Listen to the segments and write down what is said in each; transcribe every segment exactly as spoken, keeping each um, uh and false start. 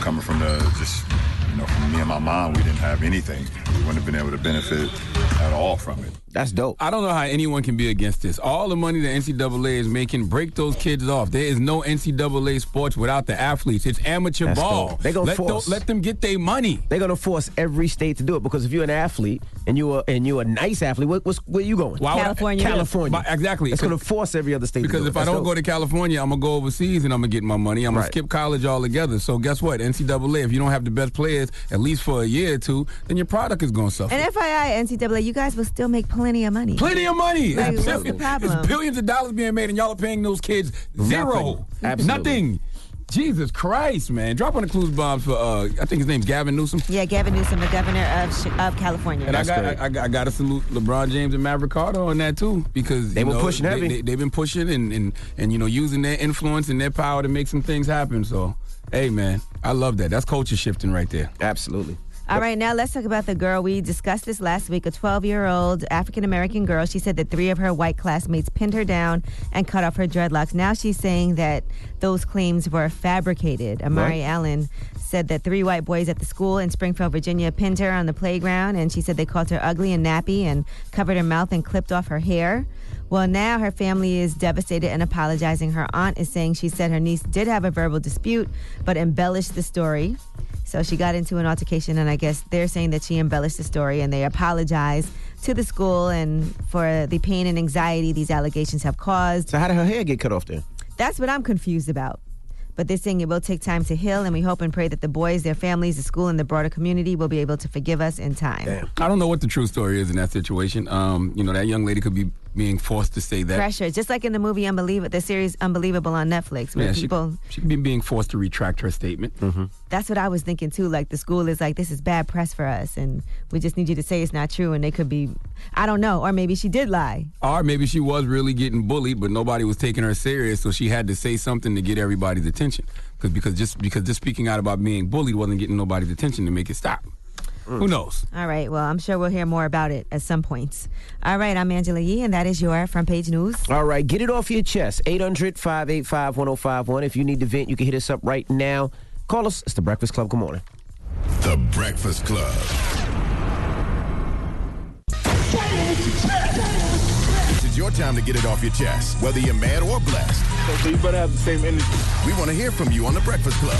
coming from the just, you know, from me and my mom, we didn't have anything. We wouldn't have been able to benefit at all from it. That's dope. I don't know how anyone can be against this. All the money the N C double A is making, break those kids off. There is no N C double A sports without the athletes. It's amateur That's ball. dope. They gonna let, force. let them get their money. They're gonna force every state to do it because if you're an athlete and you are and you're a nice athlete, what, what's, where you going? Why would I- California. California. But- exactly. It's gonna force every other state. Because to do if it. I That's don't dope. go to California, I'm going to go overseas and I'm going to get my money. I'm going Right. to skip college altogether. So guess what? N C double A, if you don't have the best players, at least for a year or two, then your product is going to suffer. And F Y I, N C double A, you guys will still make plenty of money. Plenty of money. Like, It's what's the billion- problem? It's billions of dollars being made and y'all are paying those kids zero. Nothing. Absolutely. Nothing. Jesus Christ, man. Drop on the clues bombs for, uh, I think his name's Gavin Newsom. Yeah, Gavin Newsom, the governor of Chi- of California. And I That's got, great. I, I, got- I got to salute LeBron James and Maverick Carter on that too, because They you were know, pushing they, heavy. They, they've been pushing and, and and you know using their influence and their power to make some things happen. So, hey man, I love that. That's culture shifting right there. Absolutely. All right, now let's talk about the girl. We discussed this last week, a twelve-year-old African-American girl. She said that three of her white classmates pinned her down and cut off her dreadlocks. Now she's saying that those claims were fabricated. Amari What? Allen said that three white boys at the school in Springfield, Virginia, pinned her on the playground, and she said they called her ugly and nappy and covered her mouth and clipped off her hair. Well, now her family is devastated and apologizing. Her aunt is saying she said her niece did have a verbal dispute, but embellished the story. So she got into an altercation, and I guess they're saying that she embellished the story, and they apologize to the school and for the pain and anxiety these allegations have caused. So how did her hair get cut off then? That's what I'm confused about. But they're saying it will take time to heal, and we hope and pray that the boys, their families, the school, and the broader community will be able to forgive us in time. Damn. I don't know what the true story is in that situation. Um, you know, that young lady could be being forced to say that. Pressure, just like in the movie Unbelievable, the series Unbelievable on Netflix, where Yeah, she, people. she could be being forced to retract her statement. Mm-hmm. That's what I was thinking too. Like the school is like, this is bad press for us, and we just need you to say it's not true. And they could be, I don't know, or maybe she did lie. Or maybe she was really getting bullied, but nobody was taking her serious, so she had to say something to get everybody's attention. Because because just because just speaking out about being bullied wasn't getting nobody's attention to make it stop. Who knows? All right. Well, I'm sure we'll hear more about it at some points. All right. I'm Angela Yee, and that is your Front Page News. All right, get it off your chest. eight hundred, five eight five, one oh five one. If you need to vent, you can hit us up right now. Call us. It's The Breakfast Club. Good morning. The Breakfast Club. This is your time to get it off your chest, whether you're mad or blessed. So you better have the same energy. We want to hear from you on The Breakfast Club.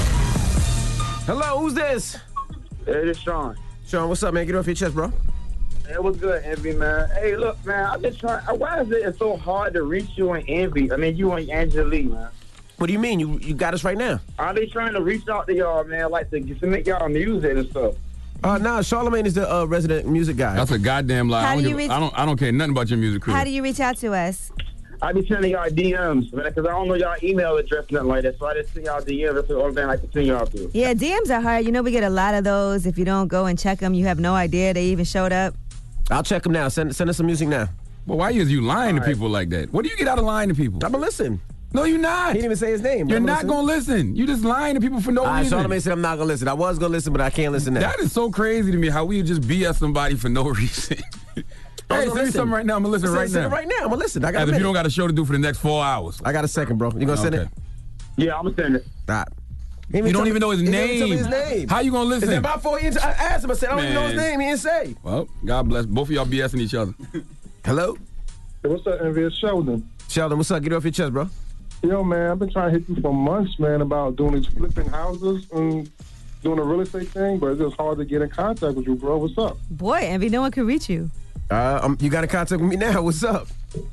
Hello, who's this? Hey, this Sean. Sean, what's up, man? Get it off your chest, bro. It was good, Envy, man. Hey, look, man, I've been trying. Why is it so hard to reach you and Envy? I mean, you and Angela Lee, man. What do you mean? You you got us right now? Are they trying to reach out to y'all, man, like to submit y'all music and stuff? Uh, nah, Charlemagne is the uh, resident music guy. That's a goddamn lie. How I, don't do you give- reach- I don't I don't care nothing about your music career. How do you reach out to us? I be sending y'all D Ms, man, because I don't know y'all email address, nothing like that. So I just send y'all D Ms. That's the only thing I can send y'all to. Yeah, D Ms are hard. You know, we get a lot of those. If you don't go and check them, you have no idea they even showed up. I'll check him now. Send send us some music now. Well, why is you lying to All right. people like that? What do you get out of lying to people? I'm gonna listen. No, you're not. He didn't even say his name. You're I'ma not listen. going to listen. You just lying to people for no All right, reason. Charlemagne said I'm not gonna listen. I was gonna listen, but I can't listen now. That is so crazy to me how we just B S somebody for no reason. Hey, gonna send me listen. something right now. I'm going to listen Send- right send now. it right now. I'm gonna listen. I got As a if you minute. don't got a show to do for the next four hours. I got a second, bro. You gonna send Okay. it? Yeah, I'm going to send it. Nah. You don't even know his He didn't tell me name. his name. How you going to Is listen? it about four years? I asked him. I said I don't even know his Man. name. He didn't say. Well, God bless. Both of y'all BSing each other. Hello, Hey, what's up, Envy? It's Sheldon. Sheldon. What's up? Get it off your chest, bro. Yo, man, I've been trying to hit you for months, man, about doing these flipping houses and doing a real estate thing, but it's just hard to get in contact with you, bro. What's up? Boy, Envy, no one can reach you. Uh, um, you got in contact with me now. What's up?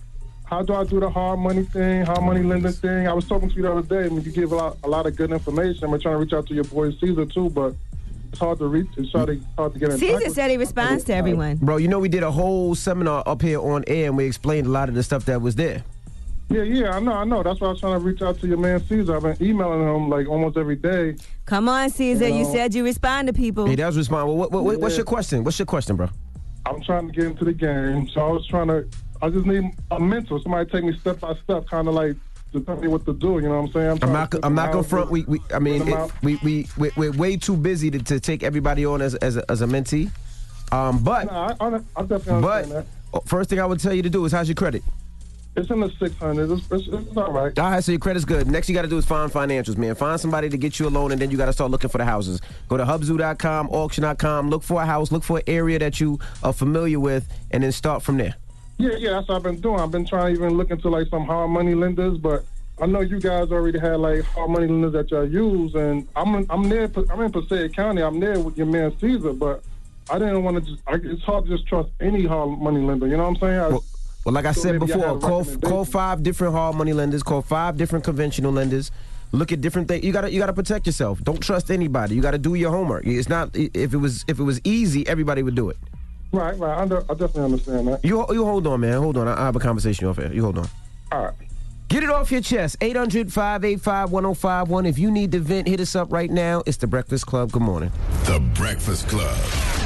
How do I do the hard money thing, hard money lending thing? I was talking to you the other day, and you give a lot, a lot of good information. I'm trying to reach out to your boy Caesar, too, but it's hard to reach. It's hard to, hard to get in Caesar contact. said he responds to everyone. Bro, you know we did a whole seminar up here on air, and we explained a lot of the stuff that was there. Yeah, yeah, I know, I know. That's why I was trying to reach out to your man Caesar. I've been emailing him, like, almost every day. Come on, Caesar. You Well- said you respond to people. He does respond. Well, what, what, what- what's Yeah. your question? What's your question, bro? I'm trying to get into the game, so I was trying to, I just need a mentor, somebody take me step by step, kind of like to tell me what to do, you know what I'm saying? I'm trying not. to I'm not flip gonna the front. We. we I mean, rent them it, out. we we we we're way too busy to, to take everybody on as as a, as a mentee. Um, but No, I, I, I definitely understand but that. uh, first thing I would tell you to do is how's your credit? It's in the six hundreds. It's, it's, it's all right. All right, so your credit's good. Next you got to do is find financials, man. Find somebody to get you a loan, and then you got to start looking for the houses. Go to hubzoo dot com, auction dot com, look for a house, look for an area that you are familiar with, and then start from there. Yeah, yeah, that's what I've been doing. I've been trying to even look into, like, some hard money lenders, but I know you guys already had, like, hard money lenders that y'all use, and I'm in, I'm near, I'm in Passaic County. I'm there with your man Caesar, but I didn't want to just, I, it's hard to just trust any hard money lender, you know what I'm saying? I, Well, well like I so said maybe I before, have call, recommendations. call five different hard money lenders, call five different conventional lenders. Look at different things. You gotta you gotta protect yourself. Don't trust anybody. You gotta do your homework. It's not if it was if it was easy, everybody would do it. Right, right. I, under, I definitely understand that. You you hold on, man. Hold on. I, I have a conversation off air. You hold on. All right. Get it off your chest. eight hundred, five eight five, one oh five one. If you need to vent, hit us up right now. It's The Breakfast Club. Good morning. The Breakfast Club.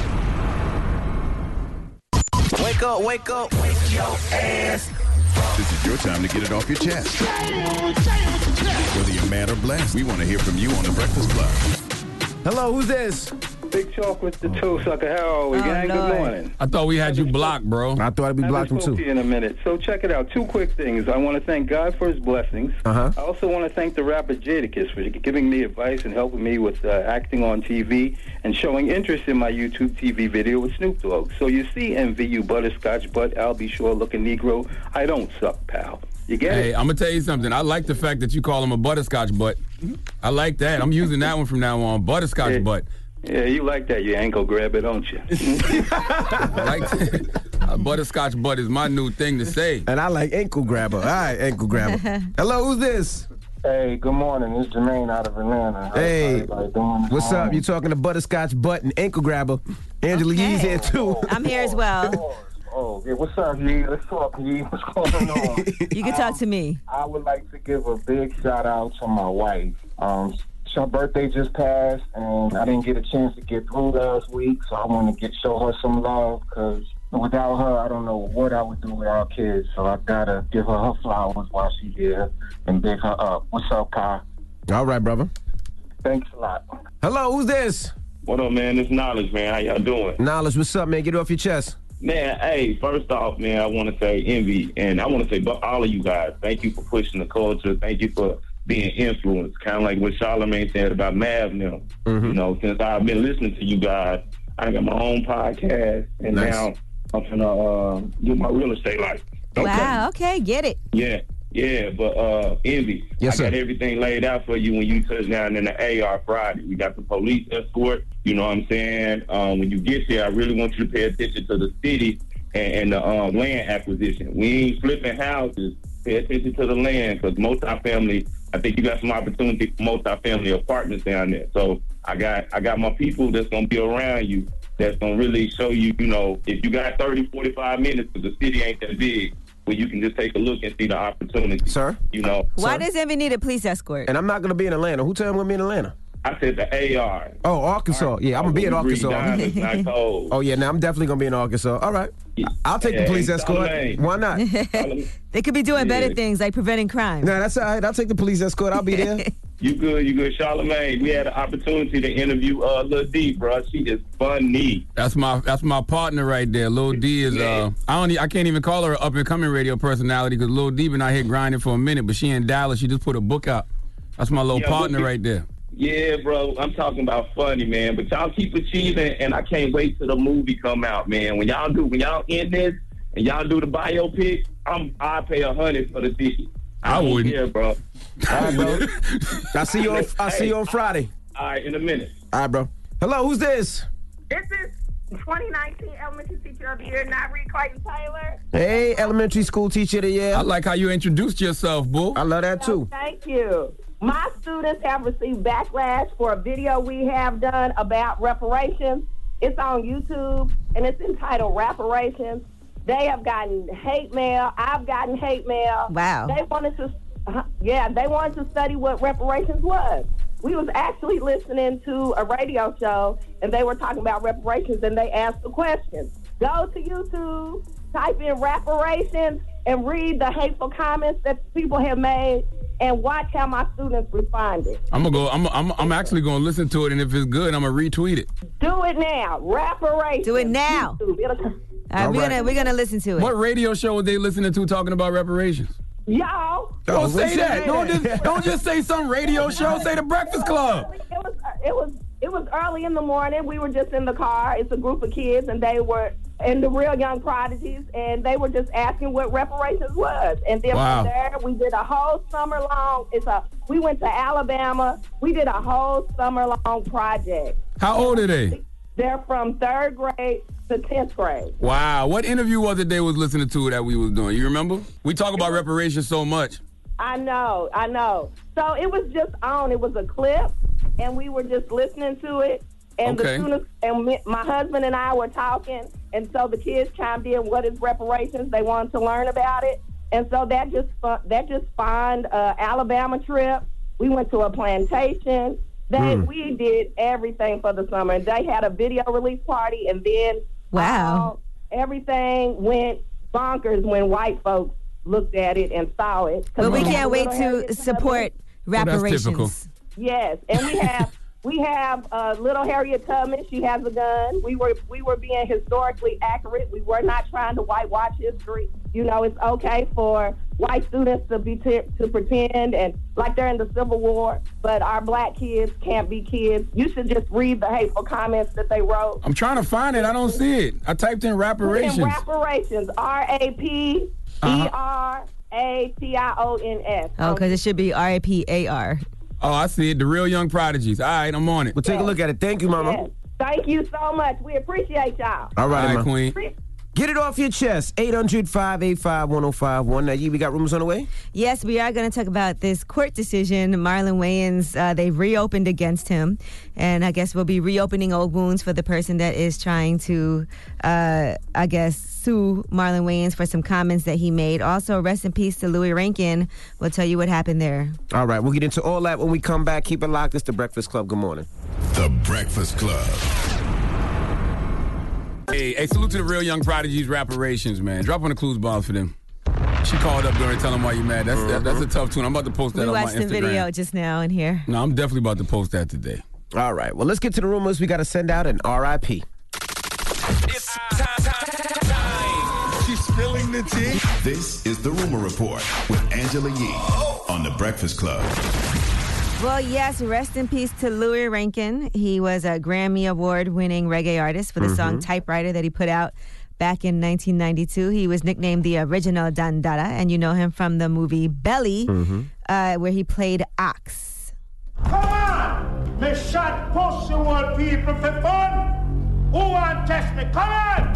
Wake up, wake up. Wake your ass. This is your time to get it off your chest. Whether you're mad or blessed, we want to hear from you on The Breakfast Club. Hello, who's this? Big Chalk with the toe sucker. How are we, Oh, gang? Lord. Good morning. I thought we had you blocked, bro. I thought I'd be I blocking haven't spoke too. to you in a minute. So check it out. Two quick things. I want to thank God for his blessings. Uh-huh. I also want to thank the rapper Jadakiss for giving me advice and helping me with uh, acting on T V and showing interest in my YouTube T V video with Snoop Dogg. So you see, M V, you butterscotch butt, I'll be sure looking Negro. I don't suck, pal. You get Hey, it? I'm gonna tell you something. I like the fact that you call him a butterscotch butt. I like that. I'm using that one from now on. Butterscotch Yeah. butt. Yeah, you like that. You ankle grabber, don't you? I like that. A butterscotch butt is my new thing to say. And I like ankle grabber. All right, ankle grabber. Hello, who's this? Hey, good morning. It's Jermaine out of Atlanta. How's Hey, everybody doing? what's up? Um, You talking to butterscotch butt and ankle grabber. Angela Okay. Yee's here too. I'm here as well. Oh, yeah, what's up, Yee? Let's talk, Yee. What's going on? You can talk to me. I would like to give a big shout out to my wife. Um, her birthday just passed, and I didn't get a chance to get through last week, so I want to get show her some love, because without her, I don't know what I would do with our kids, so I gotta give her her flowers while she's here and big her up. What's up, Kai? All right, brother. Thanks a lot. Hello, who's this? What up, man? It's Knowledge, man. How y'all doing? Knowledge, what's up, man? Get it off your chest. Man, hey, first off, man, I want to say Envy, and I want to say bu- all of you guys, thank you for pushing the culture. Thank you for being influenced, kind of like what Charlamagne said about Mav now. Mm-hmm. You know, since I've been listening to you guys, I got my own podcast, and Nice. now I'm going to uh, do my real estate life. Okay. Wow, okay, get it. Yeah, yeah, but uh, Envy, Yes, I got sir. everything laid out for you when you touch down in the A R Friday. We got the police escort, you know what I'm saying? Um, when you get there, I really want you to pay attention to the city and, and the um, land acquisition. We ain't flipping houses. Pay attention to the land, because multifamily, I think you got some opportunity for multifamily apartments down there. So I got I got my people that's going to be around you that's going to really show you, you know, if you got thirty, forty-five minutes, because the city ain't that big, where you can just take a look and see the opportunity. Sir? You know. Why does Envy need a police escort? And I'm not going to be in Atlanta. Who told me I'm going to be in Atlanta? I said the A R. Oh, Arkansas. Yeah, I'm going to be in Breathe Arkansas. diamonds, not cold. Oh, yeah, now I'm definitely going to be in Arkansas. All right. I'll take the Yeah, police hey, escort. Charlamagne. Why not? They could be doing better Yeah. things like preventing crime. No, that's all right. I'll take the police escort. I'll be there. You good, you good. Charlamagne, we had an opportunity to interview uh, Lil D, bro. She is funny. That's my that's my partner right there. Lil D is uh I don't e- I can't even call her an up and coming radio personality, because Lil D been out here grinding for a minute, but she in Dallas. She just put a book out. That's my little Yeah, partner look- right there. Yeah, bro, I'm talking about funny, man. But y'all keep achieving, and I can't wait till the movie come out, man. When y'all do, when y'all in this, and y'all do the biopic, I'm I pay a hundred for the ticket. I don't wouldn't. care, bro. All right, bro. I'll see you on, I'll see you on Friday. All right, in a minute. All right, bro. Hello, who's this? This is twenty nineteen Elementary Teacher of the Year, Nyrie Clayton Taylor. Hey, elementary school teacher of the year. I like how you introduced yourself, boo. I love that too. Thank you. My students have received backlash for a video we have done about reparations. It's on YouTube, and it's entitled Reparations. They have gotten hate mail. I've gotten hate mail. Wow. They wanted to, uh, yeah, they wanted to study what reparations was. We was actually listening to a radio show, and they were talking about reparations, and they asked the question. Go to YouTube, type in reparations, and read the hateful comments that people have made, and watch how my students responded. I'm gonna go. I'm. I'm. I'm actually gonna listen to it, and if it's good, I'm gonna retweet it. Do it now. Reparations. Do it now. YouTube. It'll, right, we're gonna we're gonna listen to it. What radio show were they listening to talking about reparations? Y'all. Don't Oh, say say that. that. Don't just don't just say some radio show. Say the Breakfast Club. It was it was it was early in the morning. We were just in the car. It's a group of kids, and they were and the Real Young Prodigies, and they were just asking what reparations was. And then Wow. from there, we did a whole summer long. It's a we went to Alabama. We did a whole summer long project. How old are they? They're from third grade to tenth grade. Wow. What interview was it they was listening to that we was doing? You remember? We talk about reparations so much. I know, I know. So it was just on. It was a clip, and we were just listening to it. And Okay. as soon as and me, my husband and I were talking, and so the kids chimed in. What is reparations? They wanted to learn about it, and so that just fu- that just spawned a Alabama trip. We went to a plantation. They Mm. we did everything for the summer. And they had a video release party, and then Wow. uh, everything went bonkers when white folks looked at it and saw it. 'Cause But we had can't a wait little to Harriet support Tubman. reparations. Yes, and we have we have uh, little Harriet Tubman. She has a gun. We were we were being historically accurate. We were not trying to whitewash history. You know, it's okay for white students to be t- to pretend and like they're in the Civil War, but our black kids can't be kids. You should just read the hateful comments that they wrote. I'm trying to find it. I don't see it. I typed in reparations. In reparations, R A P E R A T I O N S. Oh, because it should be R A P A R. Oh, I see it. The Real Young Prodigies. All right, I'm on it. We'll take a look at it. Thank you, Mama. Yes. Thank you so much. We appreciate y'all. All right, All right, Ma. Queen. Get it off your chest. eight hundred, five eight five, one oh five one. Now, we got rumors on the way? Yes, we are going to talk about this court decision. Marlon Wayans, uh, they've reopened against him. And I guess we'll be reopening old wounds for the person that is trying to, uh, I guess, sue Marlon Wayans for some comments that he made. Also, rest in peace to Louis Rankin. We'll tell you what happened there. All right, we'll get into all that when we come back. Keep it locked. It's The Breakfast Club. Good morning. The Breakfast Club. Hey, hey, salute to the Real Young Prodigies reparations, man. Drop on the clues bomb for them. She called up during tell them why you mad. That's that, that's a tough tune. I'm about to post that We on my watched Instagram. the video just now in here. No, I'm definitely about to post that today. All right, well, let's get to the rumors. We got to send out an R I P. It's time, time, time. She's spilling the tea. This is the Rumor Report with Angela Yee on The Breakfast Club. Well, yes, rest in peace to Louis Rankin. He was a Grammy Award-winning reggae artist for the Mm-hmm. song Typewriter that he put out back in nineteen ninety-two. He was nicknamed the original Dandada, and you know him from the movie Belly, Mm-hmm. uh, where he played Ox. Come on! Me shot pussy old people for fun! Who want test me? Come on!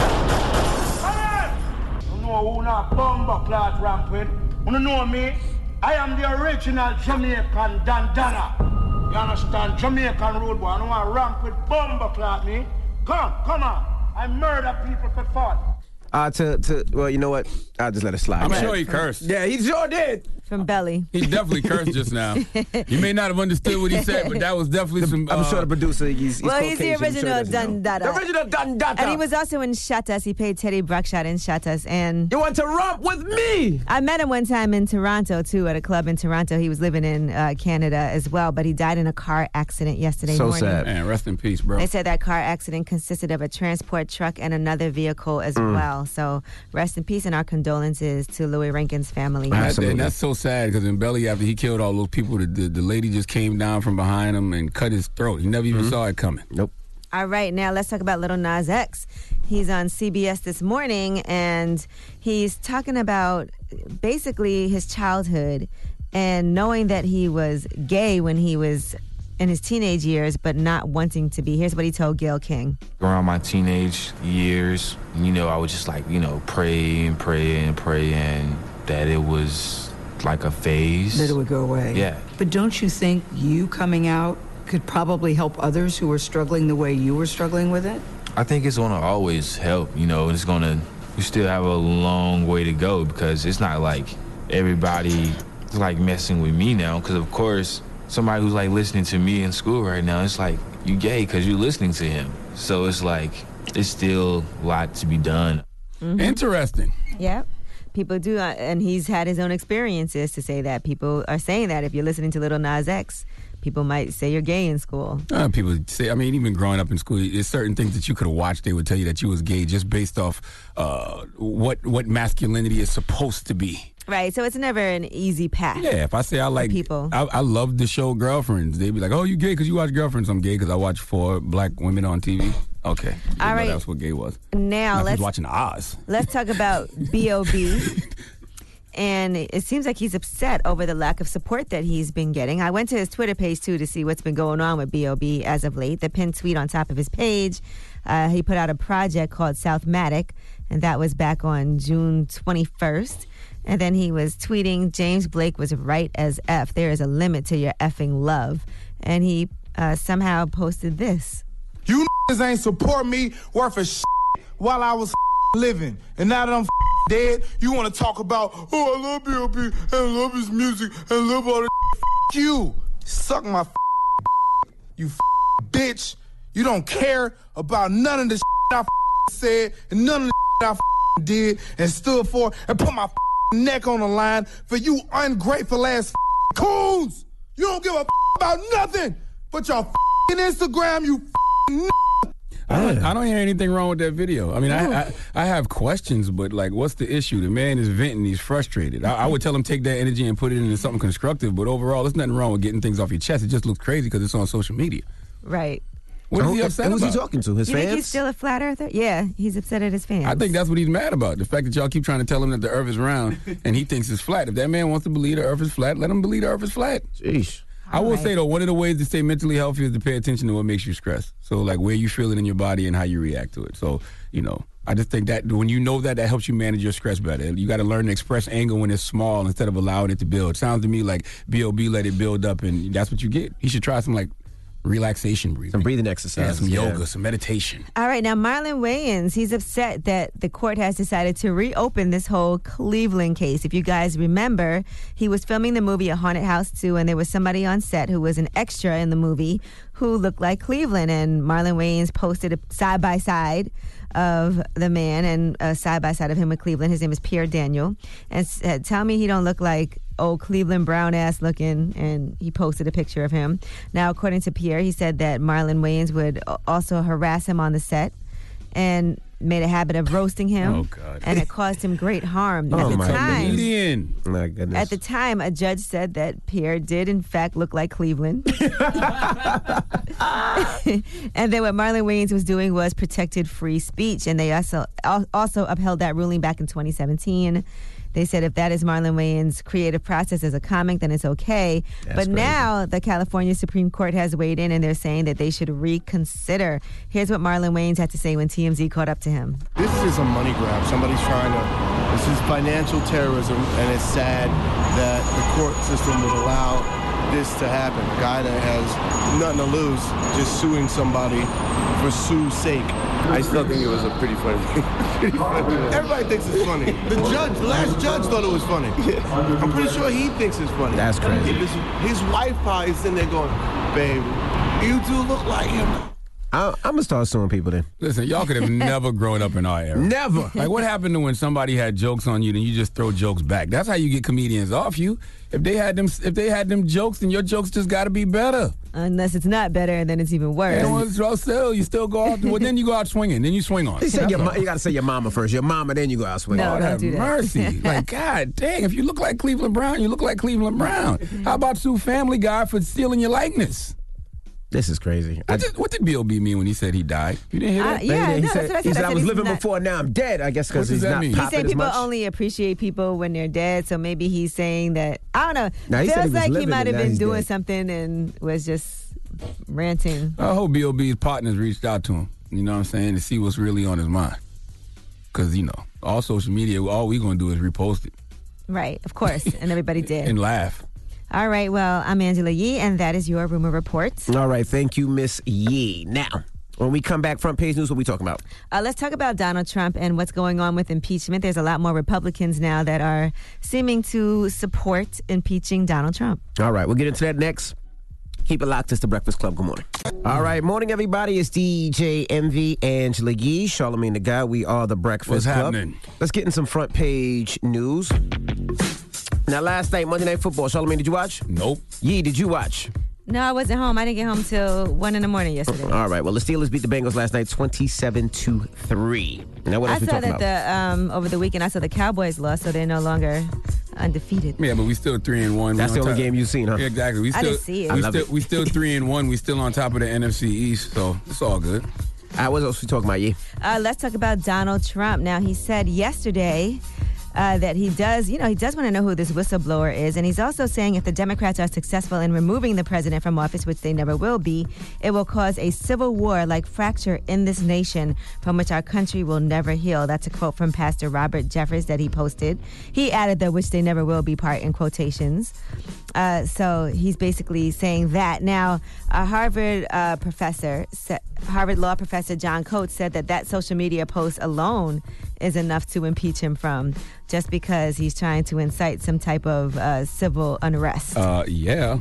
Come on! You know who not bumbo cloth rampant? You know me? I am the original Jamaican Dandana. You understand? Jamaican road boy. I don't want to ramp with bumbo cloth me. Come, come on. I murder people for fun. Uh, to, to, well, you know what? I'll just let it slide. I'm man. sure he cursed. Yeah, he sure did. From Belly. He definitely cursed just now. You may not have understood what he said, but that was definitely some. I'm uh, sure the producer, he's, he's Well, he's the Caucasian. I'm sure original he doesn't know. Dandada. The original Dandada. And he was also in Shatas. He played Teddy Bruckshot in Shatas. And You want to romp with me? I met him one time in Toronto, too, at a club in Toronto. He was living in uh, Canada as well, but he died in a car accident yesterday So morning. sad. Man, rest in peace, bro. They said that car accident consisted of a transport truck and another vehicle as Mm. well. So rest in peace and our condolences to Louis Rankin's family. And that- Absolutely. and that's so sad because in Belly, after he killed all those people, the, the, the lady just came down from behind him and cut his throat. He never even Mm-hmm. saw it coming. Nope. All right, now let's talk about Little Nas X. He's on C B S this morning, and he's talking about basically his childhood and knowing that he was gay when he was in his teenage years, but not wanting to be. Here's what he told Gayle King. Around my teenage years, you know, I would just like, you know, pray and pray and pray, and that it was like a phase. That it would go away. Yeah. But don't you think you coming out could probably help others who are struggling the way you were struggling with it? I think it's gonna always help, you know, it's gonna, we still have a long way to go because it's not like everybody is like messing with me now, because of course, somebody who's like listening to me in school right now, it's like, you gay because you're listening to him. So it's like, it's still a lot to be done. Mm-hmm. Interesting. Yeah. People do, uh, and he's had his own experiences to say that. People are saying that if you're listening to Little Nas X, people might say you're gay in school. Uh, people say, I mean, even growing up in school, there's certain things that you could have watched. They would tell you that you was gay just based off uh, what what masculinity is supposed to be. Right, so it's never an easy path. Yeah, if I say I like people, I, I love the show Girlfriends. They'd be like, "Oh, you gay because you watch Girlfriends?" I'm gay because I watch four black women on T V. Okay, all right, that's what gay was. Now Now let's he's watching Oz. Let's talk about B O B And it seems like he's upset over the lack of support that he's been getting. I went to his Twitter page, too, to see what's been going on with B O B as of late. The pinned tweet on top of his page, uh, he put out a project called Southmatic, and that was back on June twenty-first. And then he was tweeting, James Blake was right as F. There is a limit to your effing love. And he uh, somehow posted this. You niggas ain't support me worth a shit while I was living. And now that I'm dead, you want to talk about, oh, I love B O B and I love his music and I love all this shit. You. Suck my you bitch. You don't care about none of the shit I said and none of the shit I did and stood for and put my neck on the line for you ungrateful ass coons. You don't give a about nothing but your Instagram, you I don't, I don't hear anything wrong with that video. I mean, I, I I have questions, but like, what's the issue? The man is venting. He's frustrated. I, I would tell him take that energy and put it into something constructive. But overall, there's nothing wrong with getting things off your chest. It just looks crazy because it's on social media. Right. What is he upset Who's about? he talking to? His you fans? think he's still a flat earther? Yeah, he's upset at his fans. I think that's what he's mad about. The fact that y'all keep trying to tell him that the earth is round and he thinks it's flat. If that man wants to believe the earth is flat, let him believe the earth is flat. Jeez. I will right. say, though, one of the ways to stay mentally healthy is to pay attention to what makes you stressed. So, like, where you feel it in your body and how you react to it. So, you know, I just think that when you know that, that helps you manage your stress better. You got to learn to express anger when it's small instead of allowing it to build. Sounds to me like B O B let it build up, and that's what you get. You should try some, like, relaxation breathing. Some breathing Yeah, exercises. some yoga, yeah. some meditation. All right, now Marlon Wayans, he's upset that the court has decided to reopen this whole Cleveland case. If you guys remember, he was filming the movie A Haunted House two, and there was somebody on set who was an extra in the movie who looked like Cleveland, and Marlon Wayans posted a side-by-side of the man and a side-by-side of him with Cleveland. His name is Pierre Daniel, and said, tell me he don't look like old Cleveland Brown ass looking, and he posted a picture of him. Now, according to Pierre, he said that Marlon Wayans would also harass him on the set and made a habit of roasting him. Oh, God. And it caused him great harm. Oh, at the my time, Comedian. My goodness. at the time, a judge said that Pierre did in fact look like Cleveland. And then what Marlon Wayans was doing was protected free speech, and they also also upheld that ruling back in twenty seventeen. They said if that is Marlon Wayans' creative process as a comic, then it's okay. That's but crazy. now the California Supreme Court has weighed in, and they're saying that they should reconsider. Here's what Marlon Wayans had to say when T M Z caught up to him. This is a money grab. Somebody's trying to, this is financial terrorism, and it's sad that the court system would allow this to happen. A guy that has nothing to lose just suing somebody for sue's sake. I still think it was a pretty funny pretty funny. Everybody thinks it's funny. The judge, the last judge thought it was funny. I'm pretty sure he thinks it's funny. That's crazy. His, his wife probably is sitting there going, babe, you do look like him. I, I'm going to start suing people then. Listen, y'all could have never grown up in our era. Never. Like, what happened to when somebody had jokes on you, then you just throw jokes back? That's how you get comedians off you. If they had them, if they had them jokes, then your jokes just got to be better. Unless it's not better, then it's even worse. And once you still, you still go out. Well, then you go out swinging. Then you swing on. You, say That's your, all. ma- you got to say your mama first. Your mama, then you go out swinging. No, Lord don't have do that. mercy. Like, God dang, if you look like Cleveland Brown, you look like Cleveland Brown. How about sue Family Guy for stealing your likeness? This is crazy. What did, what did B O B mean when he said he died? You didn't hear Uh, that? yeah, he no, said, that's what I he said. said I I said was he's living not- before, now I'm dead. I guess What because does he's that not mean? He popping said as people much. only appreciate people when they're dead, so maybe he's saying that, I don't know. No, he said he Feels was like he living might and have now been he's doing dead. something and was just ranting. I hope B O B's partners reached out to him, you know what I'm saying, to see what's really on his mind. Because, you know, all social media, all we going to do is repost it Right, of course, and everybody did. and laugh. All right, well, I'm Angela Yee, and that is your Rumor Report. All right, thank you, Miss Yee. Now, when we come back, front page news, what we talking about? Uh, let's talk about Donald Trump and what's going on with impeachment. There's a lot more Republicans now that are seeming to support impeaching Donald Trump. All right, we'll get into that next. Keep it locked. It's the Breakfast Club. Good morning. All right, morning, everybody. It's D J M V, Angela Yee, Charlamagne the Guy. We are the Breakfast What's Club. happening? Let's get in some front page news. Now, last night, Monday Night Football. Charlamagne, did you watch? Nope. Yee, did you watch? No, I wasn't home. I didn't get home till one in the morning yesterday. All right. Well, the Steelers beat the Bengals last night, twenty-seven to three. Now, what else I we saw talking that about? the um, over the weekend. I saw the Cowboys lost, so they're no longer undefeated. Yeah, but we still three and one. That's We the on only top- game you've seen, huh? Yeah, exactly. We I still, didn't see it. We I love still, it. we still three and one. We still on top of the N F C East, so it's all good. All right, what else we talking about, yeah? Uh, let's talk about Donald Trump. Now, he said yesterday uh, that he does, you know, he does want to know who this whistleblower is. And he's also saying if the Democrats are successful in removing the president from office, which they never will be, it will cause a civil war-like fracture in this nation from which our country will never heal. That's a quote from Pastor Robert Jeffress that he posted. He added the which they never will be part in quotations. Uh, so he's basically saying that. Now, a Harvard uh, professor, Harvard law professor John Coates said that that social media post alone is enough to impeach him from, just because he's trying to incite some type of uh, civil unrest. Uh, yeah.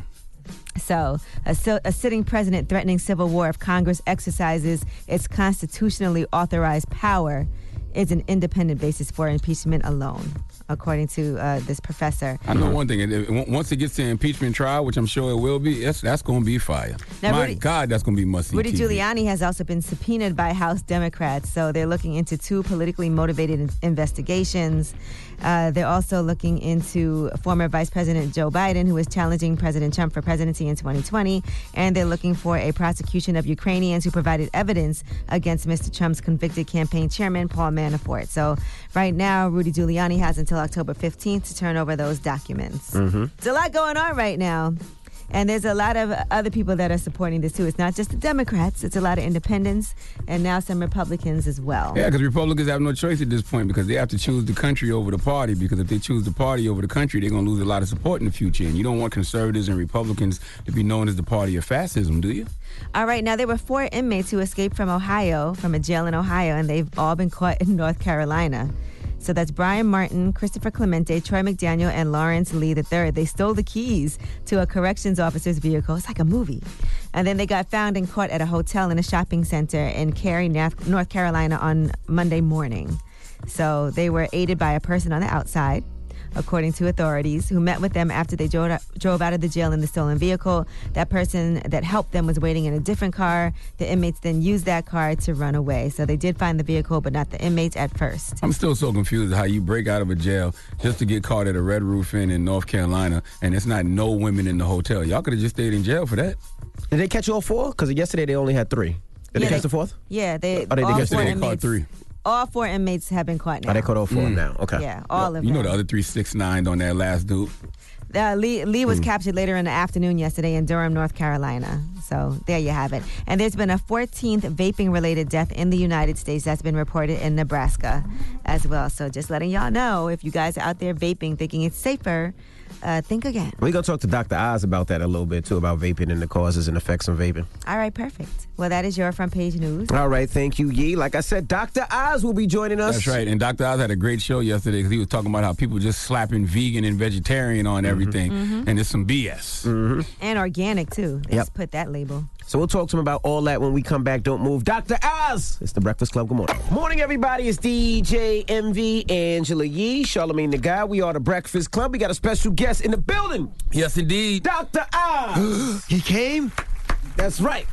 So, a, si- a sitting president threatening civil war if Congress exercises its constitutionally authorized power is an independent basis for impeachment alone, according to uh, this professor. I know one thing. it- it- Once it gets to impeachment trial, which I'm sure it will be, that's, that's going to be fire. Now, My Rudy- God, that's going to be must-see Rudy T V. Giuliani has also been subpoenaed by House Democrats, so they're looking into two politically motivated in- investigations. Uh, they're also looking into former Vice President Joe Biden, who is challenging President Trump for presidency in twenty twenty, and they're looking for a prosecution of Ukrainians who provided evidence against Mister Trump's convicted campaign chairman, Paul Manafort. So right now, Rudy Giuliani has until October fifteenth to turn over those documents. Mm-hmm. There's a lot going on right now. And there's a lot of other people that are supporting this, too. It's not just the Democrats. It's a lot of independents and now some Republicans as well. Yeah, because Republicans have no choice at this point because they have to choose the country over the party, because if they choose the party over the country, they're going to lose a lot of support in the future. And you don't want conservatives and Republicans to be known as the party of fascism, do you? All right, now there were four inmates who escaped from Ohio, from a jail in Ohio, and they've all been caught in North Carolina. So that's Brian Martin, Christopher Clemente, Troy McDaniel, and Lawrence Lee the third. They stole the keys to a corrections officer's vehicle. It's like a movie. And then they got found and caught at a hotel in a shopping center in Cary, North Carolina on Monday morning. So they were aided by a person on the outside, according to authorities, who met with them after they drove, drove out of the jail in the stolen vehicle. That person that helped them was waiting in a different car. The inmates then used that car to run away. So they did find the vehicle, but not the inmates at first. I'm still so confused how you break out of a jail just to get caught at a Red Roof Inn in North Carolina, and it's not no women in the hotel. Y'all could have just stayed in jail for that. Did they catch all four? Because yesterday they only had three. Did Yeah, they catch they- the fourth? Yeah, they, Oh, they did all catch four three. They inmates. caught three. All four inmates have been caught now. Oh, they caught all four now. Okay. Yeah, all of You them. know the other three six nine on that last dude. Uh, Lee, Lee was Mm. captured later in the afternoon yesterday in Durham, North Carolina. So there you have it. And there's been a fourteenth vaping-related death in the United States that's been reported in Nebraska as well. So just letting y'all know, if you guys are out there vaping thinking it's safer, uh, think again. We're going to talk to Doctor Oz about that a little bit, too, about vaping and the causes and effects of vaping. All right, perfect. Well, that is your front page news. All right, thank you, Yee. Like I said, Doctor Oz will be joining us. That's right. And Doctor Oz had a great show yesterday because he was talking about how people just slapping vegan and vegetarian on everything, Mhm. and it's some B S. Mm-hmm. And organic, too. They Yep. just put that label. So we'll talk to him about all that when we come back. Don't move. Doctor Oz! It's the Breakfast Club. Good morning. Morning, everybody. It's D J M V, Angela Yee, Charlamagne the Guy. We are the Breakfast Club. We got a special guest in the building. Yes, indeed. Doctor Oz! He came? That's right.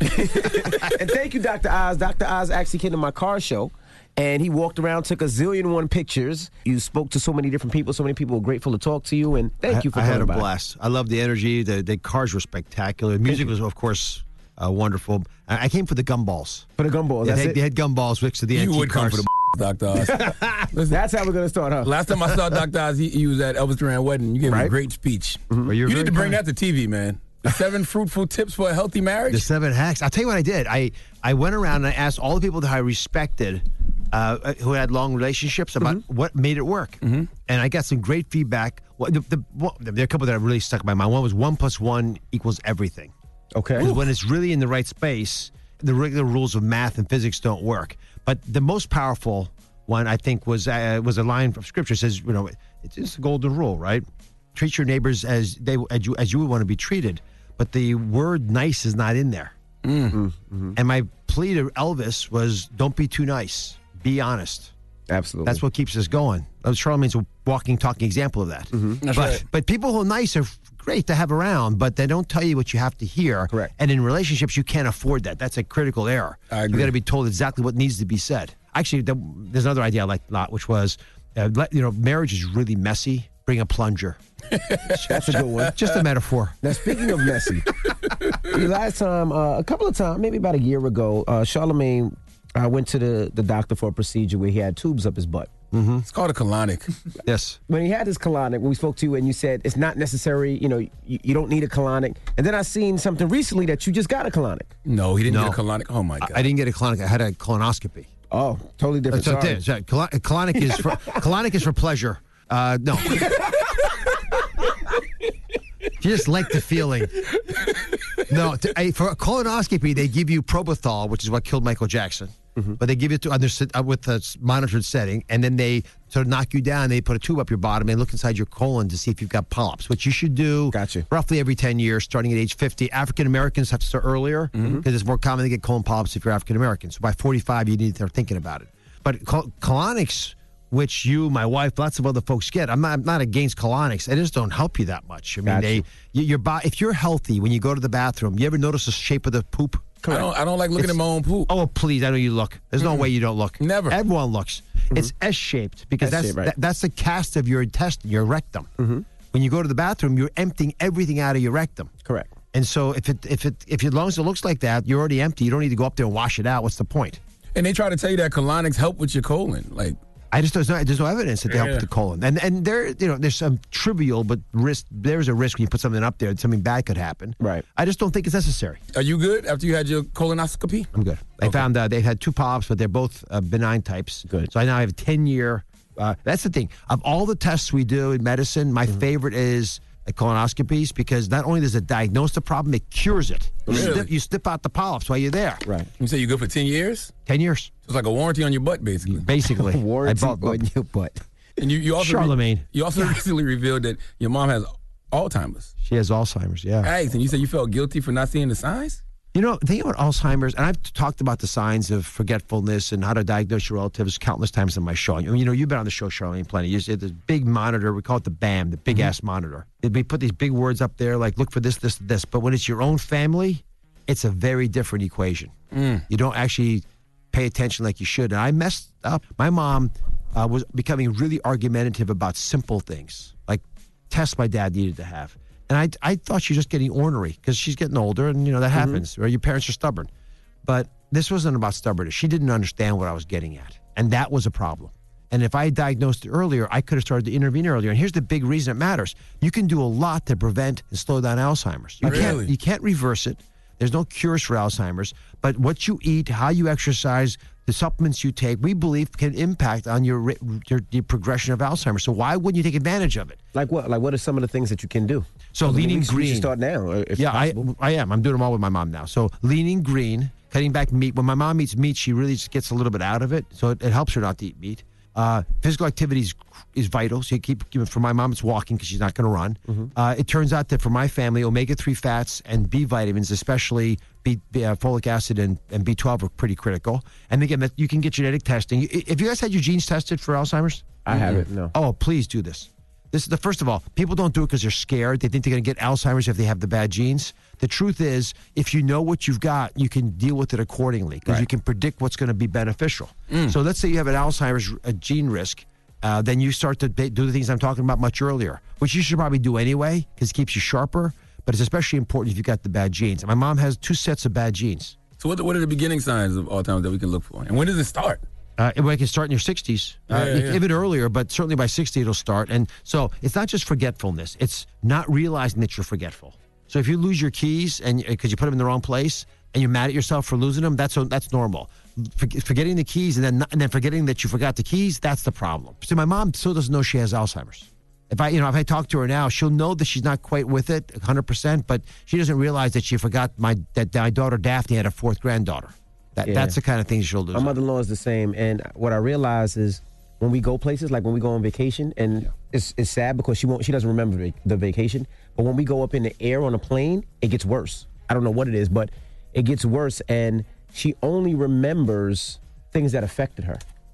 And thank you, Doctor Oz. Doctor Oz actually came to my car show, and he walked around, took a zillion one pictures. You spoke to so many different people. So many people were grateful to talk to you, and thank you for I coming had a by. blast. I loved the energy. The, the cars were spectacular. The music was, of course, uh, wonderful. I I came for the gumballs. For the gumballs, Yeah, that's they, it? they had gumballs next to the You antique would come cars. for the Doctor Oz. Listen, that's how we're going to start, huh? Last time I saw Doctor Oz, he, he was at Elvis Duran wedding. You gave him a Right. great speech. Well, you're You very need to bring kind. that to T V, man. The seven fruitful tips for a healthy marriage. The seven hacks. I'll tell you what I did. I, I went around and I asked all the people that I respected uh, who had long relationships about Mm-hmm. what made it work. And I got some great feedback. Well, the, the, well, there are a couple that really stuck in my mind. One was one plus one equals everything. Okay. Because when it's really in the right space, the regular rules of math and physics don't work. But the most powerful one, I think, was uh, was a line from Scripture. It says, you know, it's just a golden rule, right? Treat your neighbors as they as you, as you would want to be treated. But the word nice is not in there. Mm-hmm. And my plea to Elvis was, don't be too nice. Be honest. Absolutely. That's what keeps us going. Uh, Charlamagne's a walking, talking example of that. Mm-hmm. That's but, right. but people who are nice are great to have around, but they don't tell you what you have to hear. Correct. And in relationships, you can't afford that. That's a critical error. I You agree. got to be told exactly what needs to be said. Actually, the, there's another idea I like a lot, which was, uh, let, you know, marriage is really messy. Bring a plunger. That's a good one. Just a metaphor. Now, speaking of messy, the last time, uh, a couple of times, maybe about a year ago, uh, Charlamagne uh, went to the, the doctor for a procedure where he had tubes up his butt. Mm-hmm. It's called a colonic. Yes. When he had his colonic, when we spoke to you and you said it's not necessary, you know, you, you don't need a colonic. And then I seen something recently that you just got a colonic. No, he didn't No. get a colonic. Oh, my God. I, I didn't get a colonic. I had a colonoscopy. Oh, totally different. So, Sorry. so, colon- colonic is for colonic is for pleasure. Uh, no. You just like the feeling. No, to, I, for a colonoscopy, they give you Propofol, which is what killed Michael Jackson. Mm-hmm. But they give it to under uh, with a monitored setting, and then they sort of knock you down. They put a tube up your bottom and look inside your colon to see if you've got polyps, which you should do gotcha. roughly roughly every ten years, starting at age fifty. African Americans have to start earlier because mm-hmm. it's more common to get colon polyps if you're African American. So by forty-five, you need to start thinking about it. But col- colonics, which you, my wife, lots of other folks get, I'm not, I'm not against colonics. They just don't help you that much. I mean, Gotcha. they you, your bo- if you're healthy when you go to the bathroom, you ever notice the shape of the poop? I don't, I don't like looking It's- at my own poop. Oh, please, I know you look. There's no Mm-mm. way you don't look. Never. Everyone looks. It's S-shaped because that's S-shaped, right. that, that's the cast of your intestine, your rectum. When you go to the bathroom, you're emptying everything out of your rectum. Correct. And so if it if it if as long as it looks like that, you're already empty. You don't need to go up there and wash it out. What's the point? And they try to tell you that colonics help with your colon. Like, I just there's no there's no evidence that they help Yeah. with the colon. And and there you know there's some trivial but risk. There's a risk when you put something up there that something bad could happen. Right. I just don't think it's necessary. are you good after you had your colonoscopy? I'm good. They Okay. found uh, they've had two polyps, but they're both uh, benign types. Good. So I now have a ten year. Uh, that's the thing. Of all the tests we do in medicine, my favorite is uh, colonoscopies because not only does it diagnose the problem, it cures it. You, Really? snip, you snip out the polyps while you're there. Right. You say you're good for ten years? Ten years, It's like a warranty on your butt, basically. basically. Warranty I bought, on your butt. And you, you also Charlamagne. you also recently revealed that your mom has Alzheimer's. She has Alzheimer's. Yeah. Hey, and you said you felt guilty for not seeing the signs? You know, the thing about Alzheimer's, and I've talked about the signs of forgetfulness and how to diagnose your relatives countless times on my show. I mean, you know, you've been on the show, Charlamagne, plenty. You see this big monitor, we call it the B A M, the big Mm-hmm. ass monitor. We put these big words up there like, look for this, this, this. But when it's your own family, it's a very different equation. Mm. You don't actually pay attention like you should. And I messed up. My mom uh, was becoming really argumentative about simple things, like tests my dad needed to have. And I, I thought she was just getting ornery because she's getting older and, you know, that Mm-hmm. happens. Or your parents are stubborn. But this wasn't about stubbornness. She didn't understand what I was getting at. And that was a problem. And if I had diagnosed it earlier, I could have started to intervene earlier. And here's the big reason it matters. You can do a lot to prevent and slow down Alzheimer's. You, Really? can't, you can't reverse it. There's no cures for Alzheimer's. But what you eat, how you exercise, the supplements you take, we believe can impact on your, ri- your, your progression of Alzheimer's. So why wouldn't you take advantage of it? Like what? Like what are some of the things that you can do? So I mean, leaning we should- we should green. start now. uh, If yeah, I, possible. I am. I'm doing them all with my mom now. So leaning green, cutting back meat. When my mom eats meat, she really just gets a little bit out of it. So it, it helps her not to eat meat. Uh, physical activity is, is vital. So you keep, for my mom, it's walking because she's not going to run. Mm-hmm. Uh, it turns out that for my family, omega three fats and B vitamins, especially B, B, uh, folic acid and, and B twelve, are pretty critical. And again, that you can get genetic testing. I- Have you guys had your genes tested for Alzheimer's? I haven't, no. Oh, please do this. This is the first of all, people don't do it because they're scared. They think they're going to get Alzheimer's if they have the bad genes. The truth is, if you know what you've got, you can deal with it accordingly because you can predict what's going to be beneficial. So let's say you have an Alzheimer's uh, gene risk, uh, then you start to ba- do the things I'm talking about much earlier, which you should probably do anyway because it keeps you sharper. But it's especially important if you've got the bad genes. And my mom has two sets of bad genes. So what, what are the beginning signs of Alzheimer's that we can look for? And when does it start? Uh, it, it can start in your sixties, uh, Yeah, yeah, yeah. even earlier, but certainly by sixty it'll start. And so it's not just forgetfulness; it's not realizing that you're forgetful. So if you lose your keys and because you put them in the wrong place and you're mad at yourself for losing them, that's that's normal. Forg- Forgetting the keys and then not, and then forgetting that you forgot the keys, that's the problem. So my mom still doesn't know she has Alzheimer's. If I, you know, if I talk to her now, she'll know that she's not quite with it one hundred percent, but she doesn't realize that she forgot my that my daughter Daphne had a fourth granddaughter. That, Yeah. That's the kind of thing she'll lose. My mother-in-law is the same, and what I realize is when we go places, like when we go on vacation, and it's it's sad because she won't, she doesn't remember vac- the vacation. But when we go up in the air on a plane, it gets worse. I don't know what it is, but it gets worse, and she only remembers things that affected her.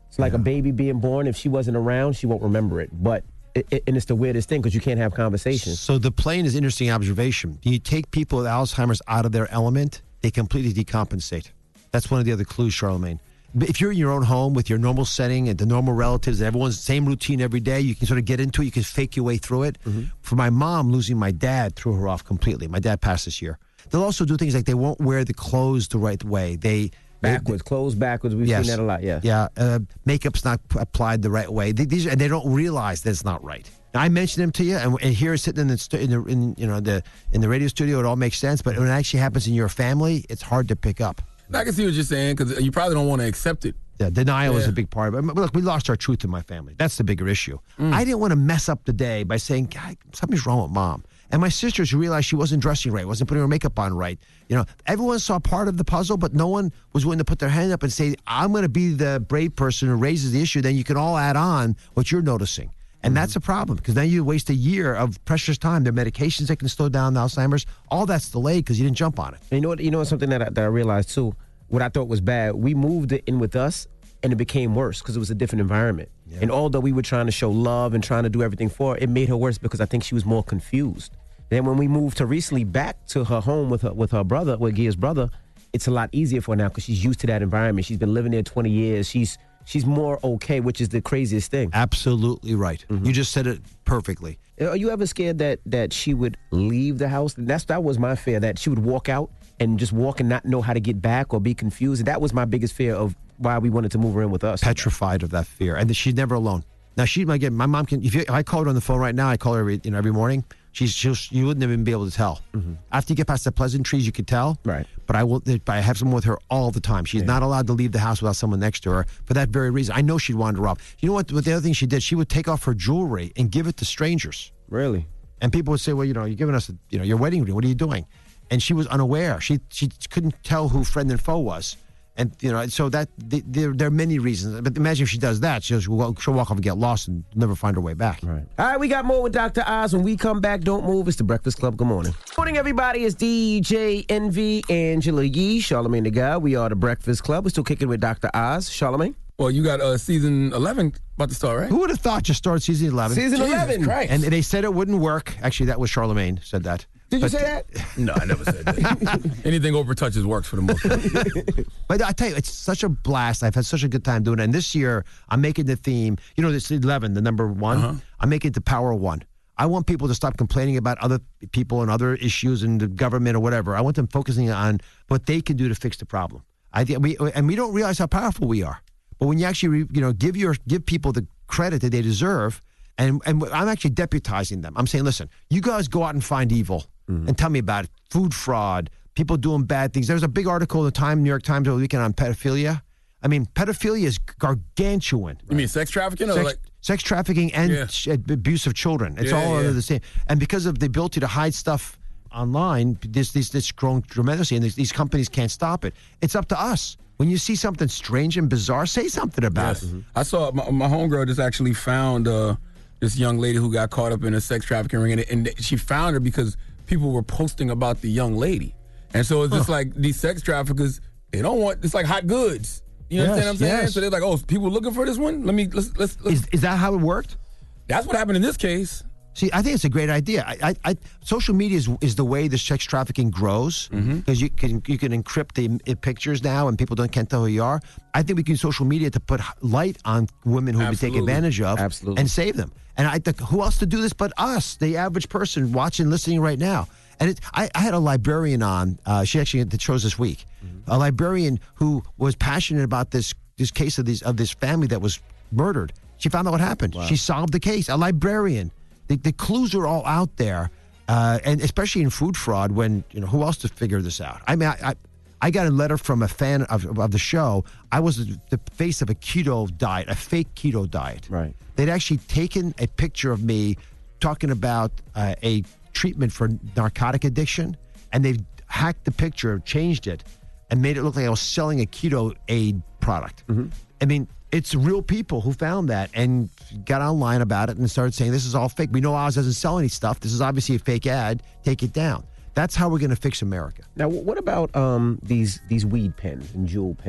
It's like a baby being born. If she wasn't around, she won't remember it. But it, it, and it's the weirdest thing because you can't have conversations. So the plane is interesting observation. You take people with Alzheimer's out of their element, they completely decompensate. That's one of the other clues, Charlamagne. If you're in your own home with your normal setting and the normal relatives, everyone's same routine every day, you can sort of get into it. You can fake your way through it. Mm-hmm. For my mom, losing my dad threw her off completely. My dad passed this year. They'll also do things like they won't wear the clothes the right way. They backwards, they, clothes backwards. We've yes. seen that a lot. Yeah, yeah. Uh, makeup's not p- applied the right way. They, these and they don't realize that it's not right. Now, I mentioned them to you, and, and here sitting in the, stu- in the in, you know the in the radio studio, it all makes sense. But when it actually happens in your family, it's hard to pick up. I can see what you're saying because you probably don't want to accept it. Yeah, denial yeah. is a big part of it. Look, we lost our truth in my family. That's the bigger issue. Mm. I didn't want to mess up the day by saying, God, something's wrong with mom. And my sisters realized she wasn't dressing right, wasn't putting her makeup on right. You know, everyone saw part of the puzzle, but no one was willing to put their hand up and say, I'm going to be the brave person who raises the issue. Then you can all add on what you're noticing. And mm-hmm. that's a problem because then you waste a year of precious time. There are medications that can slow down Alzheimer's. All that's delayed because you didn't jump on it. And you know what? You know something that I, that I realized too. What I thought was bad, we moved it in with us, and it became worse because it was a different environment. Yeah. And although we were trying to show love and trying to do everything for her, it made her worse because I think she was more confused. Then when we moved her recently back to her home with her with her brother, with Gia's brother, it's a lot easier for her now because she's used to that environment. She's been living there twenty years. She's she's more okay, which is the craziest thing. Absolutely right. Mm-hmm. You just said it perfectly. Are you ever scared that that she would leave the house? That's that was my fear, that she would walk out and just walk and not know how to get back or be confused. That was my biggest fear of why we wanted to move her in with us. Petrified of that fear. And she's never alone. Now, she might get, my mom can, if, you, if I call her on the phone right now, I call her every, you know, every morning, she's, she'll, you wouldn't even be able to tell. Mm-hmm. After you get past the pleasantries, you could tell. Right. But I will. I have someone with her all the time. She's yeah. not allowed to leave the house without someone next to her for that very reason. I know she'd wander off. You know what, what the other thing she did? She would take off her jewelry and give it to strangers. Really? And people would say, well, you know, you're giving us, a, you know, your wedding ring. What are you doing? And she was unaware. She she couldn't tell who friend and foe was. And, you know, so that the, there, there are many reasons. But imagine if she does that, she'll, she'll walk off and get lost and never find her way back. Right. All right, we got more with Doctor Oz. When we come back, don't move. It's the Breakfast Club. Good morning. Good morning, everybody. It's D J Envy, Angela Yee, Charlamagne the Guy. We are the Breakfast Club. We're still kicking with Doctor Oz. Charlamagne? Well, you got uh, season eleven about to start, right? Who would have thought you started season eleven? Season Jesus eleven. Christ. And they said it wouldn't work. Actually, that was Charlamagne said that. Did but you say that? No, I never said that. Anything over touches works for the most part. But I tell you, it's such a blast. I've had such a good time doing it. And this year, I'm making the theme, you know, this eleven, the number one. Uh-huh. I'm making it the power of one. I want people to stop complaining about other people and other issues and the government or whatever. I want them focusing on what they can do to fix the problem. I think we and we don't realize how powerful we are. But when you actually, you know, give your give people the credit that they deserve, and and I'm actually deputizing them. I'm saying, listen, you guys go out and find evil. Mm-hmm. And tell me about it. Food fraud, people doing bad things. There was a big article in the Time, New York Times over the weekend on pedophilia. I mean, pedophilia is gargantuan. You mean sex trafficking? Or sex, like- sex trafficking and yeah. sh- abuse of children. It's yeah, all yeah. under the same. And because of the ability to hide stuff online, this this this grown tremendously, and these, these companies can't stop it. It's up to us. When you see something strange and bizarre, say something about yes. it. Mm-hmm. I saw my, my homegirl just actually found uh, this young lady who got caught up in a sex trafficking ring, and, and she found her because people were posting about the young lady. And so it's just huh. like these sex traffickers, they don't want, it's like hot goods. You yes, understand what I'm saying? yes. So they're like, oh, people looking for this one? Let me, let's, let's, let's. Is, is that how it worked? That's what happened in this case. See, I think it's a great idea. I, I, I social media is, is the way the sex trafficking grows because mm-hmm. you can you can encrypt the uh, pictures now and people don't can't tell who you are. I think we can use social media to put light on women who we take advantage of Absolutely. and save them. And I think who else to do this but us, the average person watching, listening right now. And it, I, I had a librarian on. Uh, she actually had the shows this week. Mm-hmm. A librarian who was passionate about this this case of these of this family that was murdered. She found out what happened. Wow. She solved the case. A librarian. The, the clues are all out there, uh, and especially in food fraud. When you know who else to figure this out. I mean, I I, I got a letter from a fan of, of the show. I was the face of a keto diet, a fake keto diet. Right. They'd actually taken a picture of me talking about uh, a treatment for narcotic addiction, and they've hacked the picture, changed it, and made it look like I was selling a keto aid product. Mm-hmm. I mean. It's real people who found that and got online about it and started saying, this is all fake. We know Oz doesn't sell any stuff. This is obviously a fake ad. Take it down. That's how we're going to fix America. Now, what about um, these these weed pens and jewel pens?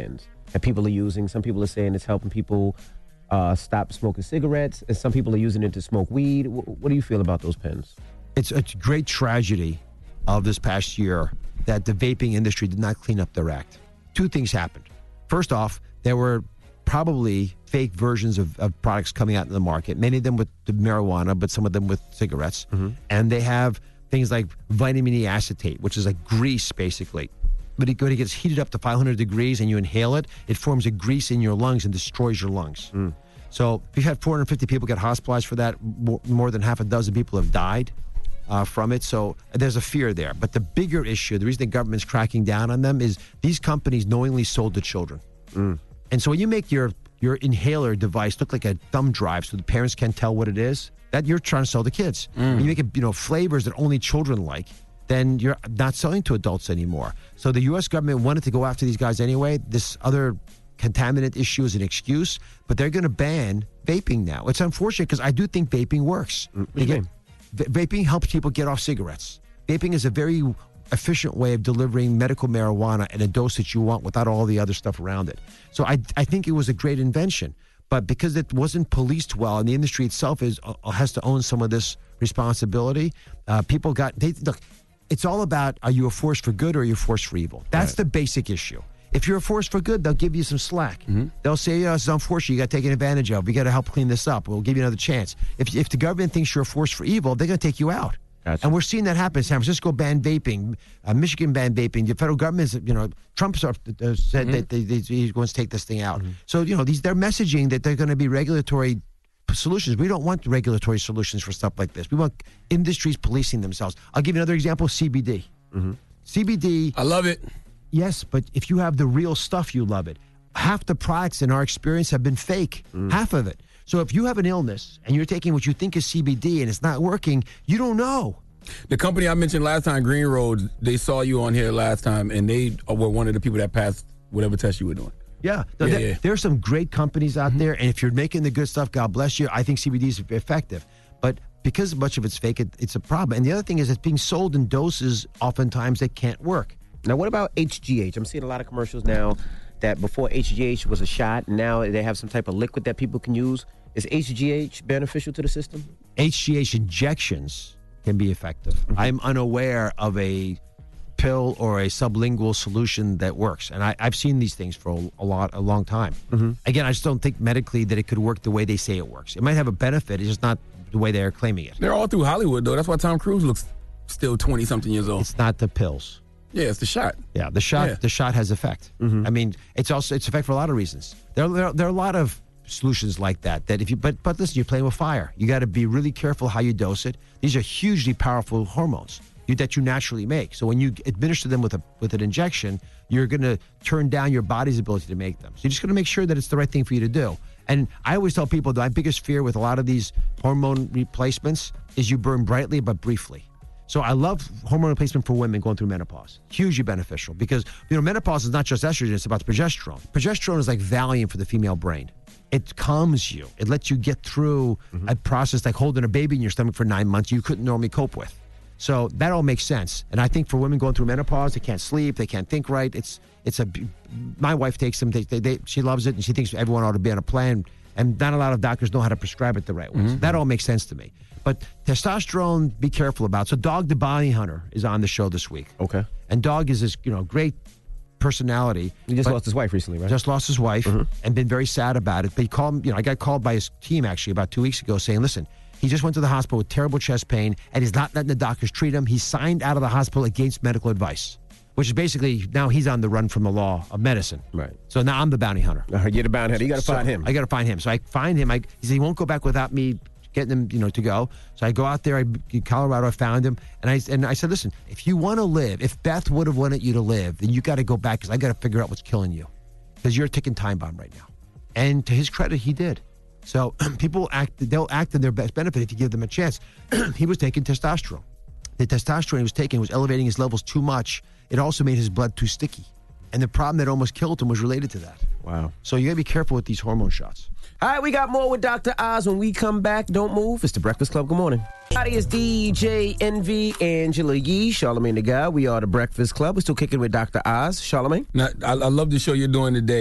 that people are using. Some people are saying it's helping people uh, stop smoking cigarettes, and some people are using it to smoke weed. W- what do you feel about those pens? It's a great tragedy of this past year that the vaping industry did not clean up their act. Two things happened. First off, there were probably fake versions of, of products coming out in the market, many of them with the marijuana, but some of them with cigarettes. Mm-hmm. And they have things like vitamin E acetate, which is like grease, basically. But it, when it gets heated up to five hundred degrees and you inhale it, it forms a grease in your lungs and destroys your lungs. Mm. So we've had four hundred fifty people get hospitalized for that. More, more than half a dozen people have died uh, from it. So there's a fear there. But the bigger issue, the reason the government's cracking down on them is these companies knowingly sold to children. Mm. And so when you make your, your inhaler device look like a thumb drive so the parents can't tell what it is, that you're trying to sell to kids. Mm. When you make it, you know, flavors that only children like, then you're not selling to adults anymore. So the U S government wanted to go after these guys anyway. This other contaminant issue is an excuse, but they're going to ban vaping now. It's unfortunate because I do think vaping works. Mm. Again, v- vaping helps people get off cigarettes. Vaping is a very efficient way of delivering medical marijuana in a dose that you want without all the other stuff around it. So I, I think it was a great invention. But because it wasn't policed well, and the industry itself is uh, has to own some of this responsibility, uh, people got they look. It's all about, are you a force for good or are you a force for evil? That's right. The basic issue. If you're a force for good, they'll give you some slack. Mm-hmm. They'll say, oh, it's unfortunate, you got taken advantage of. We got to help clean this up. We'll give you another chance. If if the government thinks you're a force for evil, they're going to take you out. Gotcha. And we're seeing that happen. San Francisco banned vaping. Uh, Michigan banned vaping. The federal government, you know, Trump uh, said mm-hmm. that they, they, he wants to take this thing out. Mm-hmm. So, you know, these they're messaging that they're going to be regulatory solutions. We don't want regulatory solutions for stuff like this. We want industries policing themselves. I'll give you another example, C B D. Mm-hmm. C B D. I love it. Yes, but if you have the real stuff, you love it. Half the products in our experience have been fake. Mm. Half of it. So if you have an illness and you're taking what you think is C B D and it's not working, you don't know. The company I mentioned last time, Green Road, they saw you on here last time, and they were one of the people that passed whatever test you were doing. Yeah. No, yeah, there, yeah. there are some great companies out mm-hmm. there, and if you're making the good stuff, God bless you. I think C B D is effective. But because much of it's fake, it, it's a problem. And the other thing is it's being sold in doses oftentimes that can't work. Now, what about H G H? I'm seeing a lot of commercials now that before H G H was a shot, now they have some type of liquid that people can use. Is H G H beneficial to the system? H G H injections can be effective. Mm-hmm. I'm unaware of a pill or a sublingual solution that works. And I, I've seen these things for a, a lot, a long time. Mm-hmm. Again, I just don't think medically that it could work the way they say it works. It might have a benefit. It's just not the way they're claiming it. They're all through Hollywood, though. That's why Tom Cruise looks still twenty-something years old. It's not the pills. Yeah, it's the shot. Yeah, the shot. Yeah. The shot has effect. Mm-hmm. I mean, it's also it's effect for a lot of reasons. There, there, there are a lot of solutions like that. That if you, but but listen, you're playing with fire. You got to be really careful how you dose it. These are hugely powerful hormones you, that you naturally make. So when you administer them with a with an injection, you're going to turn down your body's ability to make them. So you're just going to make sure that it's the right thing for you to do. And I always tell people that my biggest fear with a lot of these hormone replacements is you burn brightly but briefly. So I love hormone replacement for women going through menopause. Hugely beneficial because, you know, menopause is not just estrogen, it's about progesterone. Progesterone is like Valium for the female brain. It calms you. It lets you get through mm-hmm. a process like holding a baby in your stomach for nine months you couldn't normally cope with. So that all makes sense. And I think for women going through menopause, they can't sleep, they can't think right. It's it's a. My wife takes them. They, they, they, she loves it, and she thinks everyone ought to be on a plan. And not a lot of doctors know how to prescribe it the right way. Mm-hmm. So that all makes sense to me. But testosterone, be careful about. So Dog the Bounty Hunter is on the show this week. Okay. And Dog is this, you know, great personality. He just lost his wife recently, right? Just lost his wife mm-hmm. and been very sad about it. But he called, you know, I got called by his team actually about two weeks ago saying, listen, he just went to the hospital with terrible chest pain and he's not letting the doctors treat him. He signed out of the hospital against medical advice, which is basically now he's on the run from the law of medicine. Right. So now I'm the bounty hunter. Uh, you're the bounty hunter. You got to so find him. I got to find him. So I find him. I, he said he won't go back without me getting him, you know, to go. So I go out there. I, in Colorado, I found him, and I and I said, listen, if you want to live, if Beth would have wanted you to live, then you got to go back because I got to figure out what's killing you, because you're a ticking time bomb right now. And to his credit, he did. So people act; they'll act in their best benefit if you give them a chance. He was taking testosterone. The testosterone he was taking was elevating his levels too much. It also made his blood too sticky. And the problem that almost killed him was related to that. Wow. So you got to be careful with these hormone shots. All right, we got more with Doctor Oz when we come back. Don't move. It's the Breakfast Club. Good morning. Howdy, it's D J Envy, Angela Yee, Charlamagne the Guy. We are the Breakfast Club. We're still kicking with Doctor Oz. Charlamagne? Now, I, I love the show you're doing today.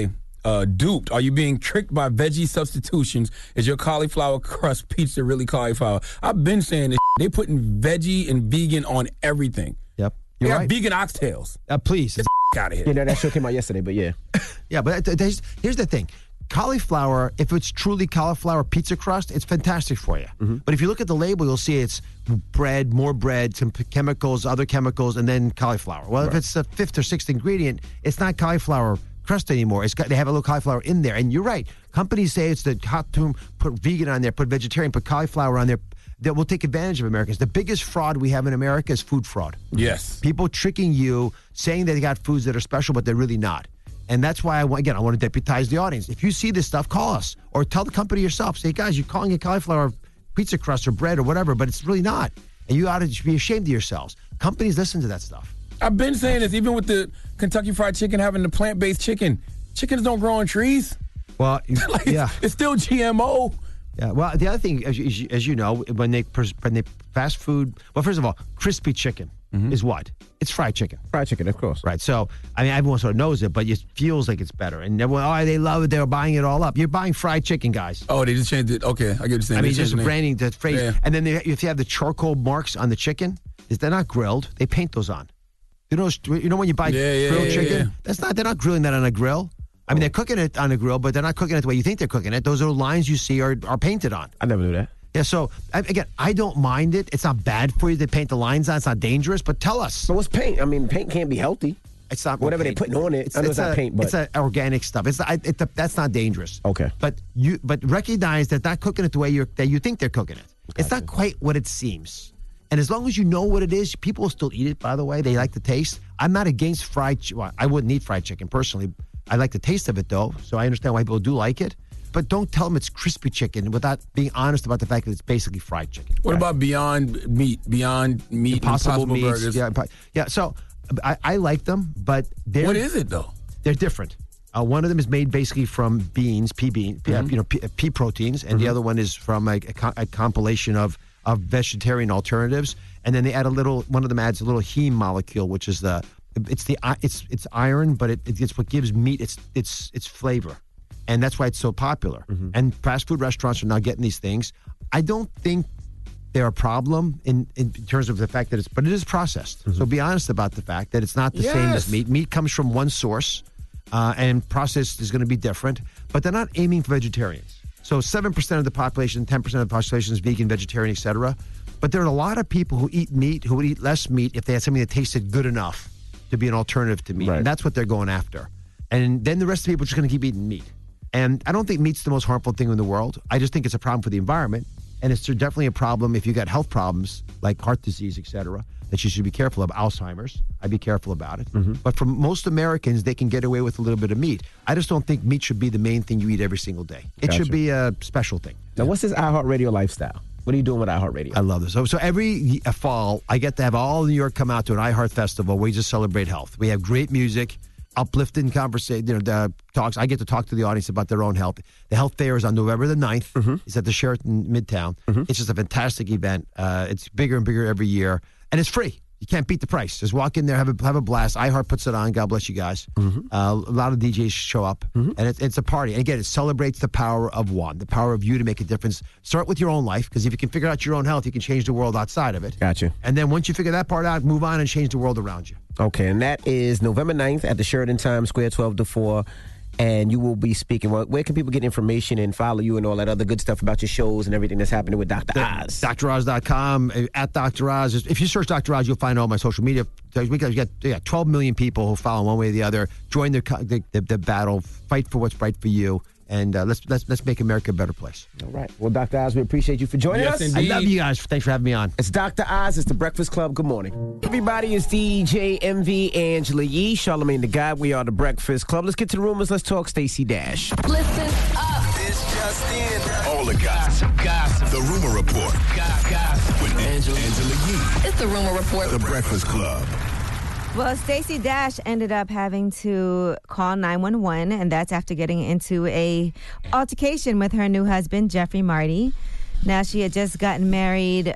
uh, duped? Are you being tricked by veggie substitutions? Is your cauliflower crust pizza really cauliflower? I've been saying this. They putting veggie and vegan on everything. Yep. They You're got right. vegan oxtails. Uh, please. Get the out of here. You know, that show came out yesterday, but yeah. Yeah, but th- there's, here's the thing. Cauliflower, if it's truly cauliflower pizza crust, it's fantastic for you. Mm-hmm. But if you look at the label, you'll see it's bread, more bread, some p- chemicals, other chemicals, and then cauliflower. Well, Right. if it's the fifth or sixth ingredient, it's not cauliflower crust anymore. It's got, they have a little cauliflower in there. And you're right. Companies say it's the hot tomb, put vegan on there, put vegetarian, put cauliflower on there. That will take advantage of Americans. The biggest fraud we have in America is food fraud. Yes. People tricking you, saying that they got foods that are special, but they're really not. And that's why, I want, again, I want to deputize the audience. If you see this stuff, call us. Or tell the company yourself. Say, guys, you're calling it cauliflower pizza crust or bread or whatever, but it's really not. And you ought to be ashamed of yourselves. Companies listen to that stuff. I've been saying this, even with the Kentucky Fried Chicken having the plant-based chicken. Chickens don't grow on trees. Well, Like, yeah. It's still G M O. Yeah, well, the other thing, as you, as you know, when they pers- when they fast food, well, first of all, crispy chicken is what? It's fried chicken. Fried chicken, of course. Right. So, I mean, everyone sort of knows it, but it feels like it's better. And everyone, oh, they love it. They're buying it all up. You're buying fried chicken, guys. Oh, they just changed it. Okay, I get what you're saying. I They mean, changed just the name. branding the phrase. Yeah. And then they, if you have the charcoal marks on the chicken, is they're not grilled. They paint those on. You know, you know when you buy Yeah, yeah, grilled yeah, chicken? yeah. That's not. They're not grilling that on a grill. I mean, they're cooking it on a grill, but they're not cooking it the way you think they're cooking it. Those little lines you see are, are painted on. I never knew that. Yeah, so, I- again, I don't mind it. It's not bad for you to paint the lines on. It's not dangerous, but tell us. But what's paint? I mean, paint can't be healthy. It's not Whatever paint. they're putting on it. I know it's not a, paint, but it's a organic stuff. It's I, it, that's not dangerous. Okay. But you but recognize that not cooking it the way you that you think they're cooking it. It's not quite what it seems. And as long as you know what it is, people will still eat it. By the way, they like the taste. I'm not against fried. Chi- well, I wouldn't eat fried chicken personally. I like the taste of it though, so I understand why people do like it. But don't tell them it's crispy chicken without being honest about the fact that it's basically fried chicken. What about Beyond Meat? Beyond Meat Impossible, Impossible meats? Burgers? Yeah, impo- yeah. So I, I like them, but they're What is it though? They're different. Uh, one of them is made basically from beans, pea bean, pea- Mm-hmm. you know, pea, pea proteins, and the other one is from a, a, co- a compilation of of vegetarian alternatives. And then they add a little. One of them adds a little heme molecule, which is the it's the i- it's it's iron, but it, it's what gives meat its its its flavor, and that's why it's so popular. Mm-hmm. And fast food restaurants are now getting these things. I don't think they're a problem in, in terms of the fact that it's, but it is processed. So be honest about the fact that it's not the same as Yes. meat. Meat comes from one source, uh, and processed is going to be different. But they're not aiming for vegetarians. So seven percent of the population, ten percent of the population is vegan, vegetarian, et cetera. But there are a lot of people who eat meat who would eat less meat if they had something that tasted good enough to be an alternative to meat. Right. And that's what they're going after. And then the rest of the people are just going to keep eating meat. And I don't think meat's the most harmful thing in the world. I just think it's a problem for the environment. And it's definitely a problem if you got health problems like heart disease, et cetera, that you should be careful of. Alzheimer's, I'd be careful about it. But for most Americans, they can get away with a little bit of meat. I just don't think meat should be the main thing you eat every single day. It Gotcha. should be a special thing. Now, what's this iHeartRadio lifestyle? What are you doing with iHeartRadio? I love this. So, so every uh, fall, I get to have all of New York come out to an iHeart Festival where we just celebrate health. We have great music, uplifting conversation, you know, the talks. I get to talk to the audience about their own health. The health fair is on November the ninth. It's at the Sheraton Midtown. It's just a fantastic event. Uh, it's bigger and bigger every year, and it's free. You can't beat the price. Just walk in there, have a have a blast. iHeart puts it on. God bless you guys. Uh, a lot of D Js show up, and it, it's a party. And again, it celebrates the power of one, the power of you to make a difference. Start with your own life, because if you can figure out your own health, you can change the world outside of it. Gotcha. And then once you figure that part out, move on and change the world around you. Okay, and that is November ninth at the Sheraton Times Square, twelve to four. And you will be speaking. Well, where can people get information and follow you and all that other good stuff about your shows and everything that's happening with Doctor Oz? D R Oz dot com, at Doctor Oz. If you search Doctor Oz, you'll find all my social media. We got, we got yeah, twelve million people who follow one way or the other. Join the, co- the, the, the battle. Fight for what's right for you. And uh, let's, let's let's make America a better place. All right. Well, Doctor Oz, we appreciate you for joining Yes, us. indeed. I love you guys. Thanks for having me on. It's Doctor Oz. It's the Breakfast Club. Good morning. Everybody, it's D J M V, Angela Yee, Charlamagne the God. We are the Breakfast Club. Let's get to the rumors. Let's talk Stacey Dash. Listen up. This just in. All the gossip. Gossip. The Rumor Report. Gossip. With Angela, Angela Yee. It's the Rumor Report. The Breakfast Club. Well, Stacey Dash ended up having to call nine one one, and that's after getting into a altercation with her new husband, Jeffrey Marty. Now, she had just gotten married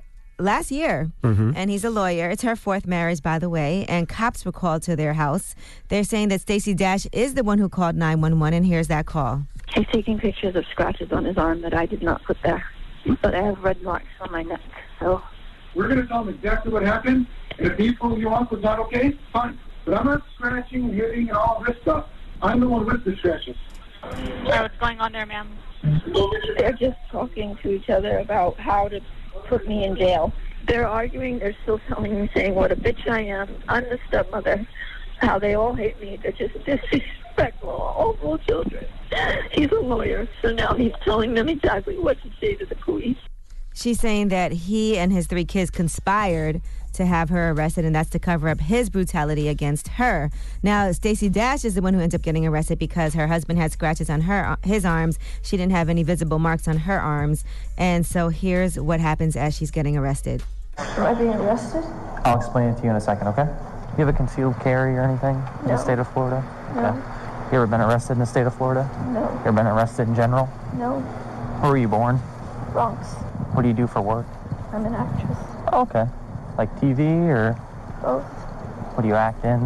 last year, Mhm. and he's a lawyer. It's her fourth marriage, by the way, and cops were called to their house. They're saying that Stacey Dash is the one who called nine one one, and here's that call. He's taking pictures of scratches on his arm that I did not put there. But I have red marks on my neck, so... We're going to tell them exactly what happened, and if he proves your uncle's not okay, fine. But I'm not scratching and hitting and all this stuff. I'm the one with the scratches. What's going on there, ma'am? They're just talking to each other about how to put me in jail. They're arguing, they're still telling me, saying what a bitch I am. I'm the stepmother. How they all hate me. They're just disrespectful, awful children. He's a lawyer, so now he's telling them exactly what to say to the police. She's saying that he and his three kids conspired to have her arrested, and that's to cover up his brutality against her. Now, Stacey Dash is the one who ended up getting arrested because her husband had scratches on her his arms. She didn't have any visible marks on her arms. And so here's what happens as she's getting arrested. Am I being arrested? I'll explain it to you in a second, okay? You have a concealed carry or anything in No. the state of Florida? No. Okay. You ever been arrested in the state of Florida? No. You ever been arrested in general? No. Where were you born? Bronx. What do you do for work? I'm an actress. Oh, okay. Like T V or Both. what do you act in?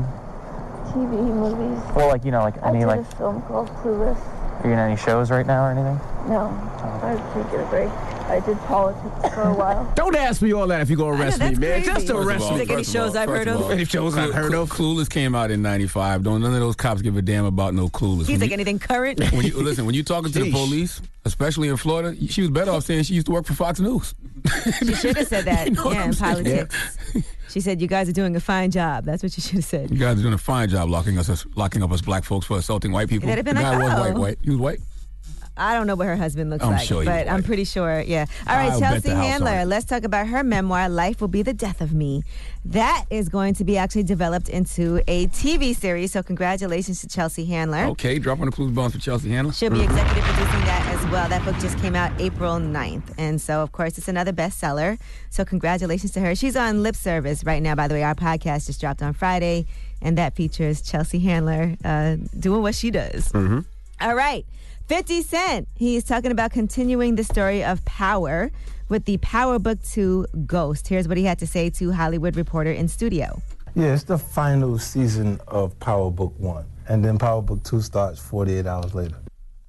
T V, movies. Well, like, you know, like I any, did like, a film called Clueless. are you in any shows right now or anything? No. I did get a break. I did politics for a while. Don't ask me all that if you're going to arrest me, man. Just arrest me. First of all- Any shows I've heard of? Clueless came out in ninety-five. Don't none of those cops give a damn about no Clueless. He's When like you- anything current. When you, listen, when you're talking to the Sheesh. police, especially in Florida, she was better off saying she used to work for Fox News. She should have said that, You know what yeah, I'm in saying? politics. She said, you guys are doing a fine job. That's what she should have said. You guys are doing a fine job locking us, us locking up us black folks for assaulting white people. They'd have The been guy like, was oh. white, white. He was white. I don't know what her husband looks I'm like, sure he but was I'm white. pretty sure, yeah. All right, I'll bet Chelsea the house on Handler, it. let's talk about her memoir, Life Will Be the Death of Me. That is going to be actually developed into a T V series, so congratulations to Chelsea Handler. Okay, drop on the clues bombs for Chelsea Handler. She'll be executive producing that as well. That book just came out April ninth. And so, of course, it's another bestseller. So congratulations to her. She's on Lip Service right now, by the way. Our podcast just dropped on Friday, and that features Chelsea Handler uh, doing what she does. Mm-hmm. All right. fifty Cent. He's talking about continuing the story of Power with the Power Book two Ghost. Here's what he had to say to Hollywood Reporter in studio. Yeah, it's the final season of Power Book one. And then Power Book two starts forty-eight hours later.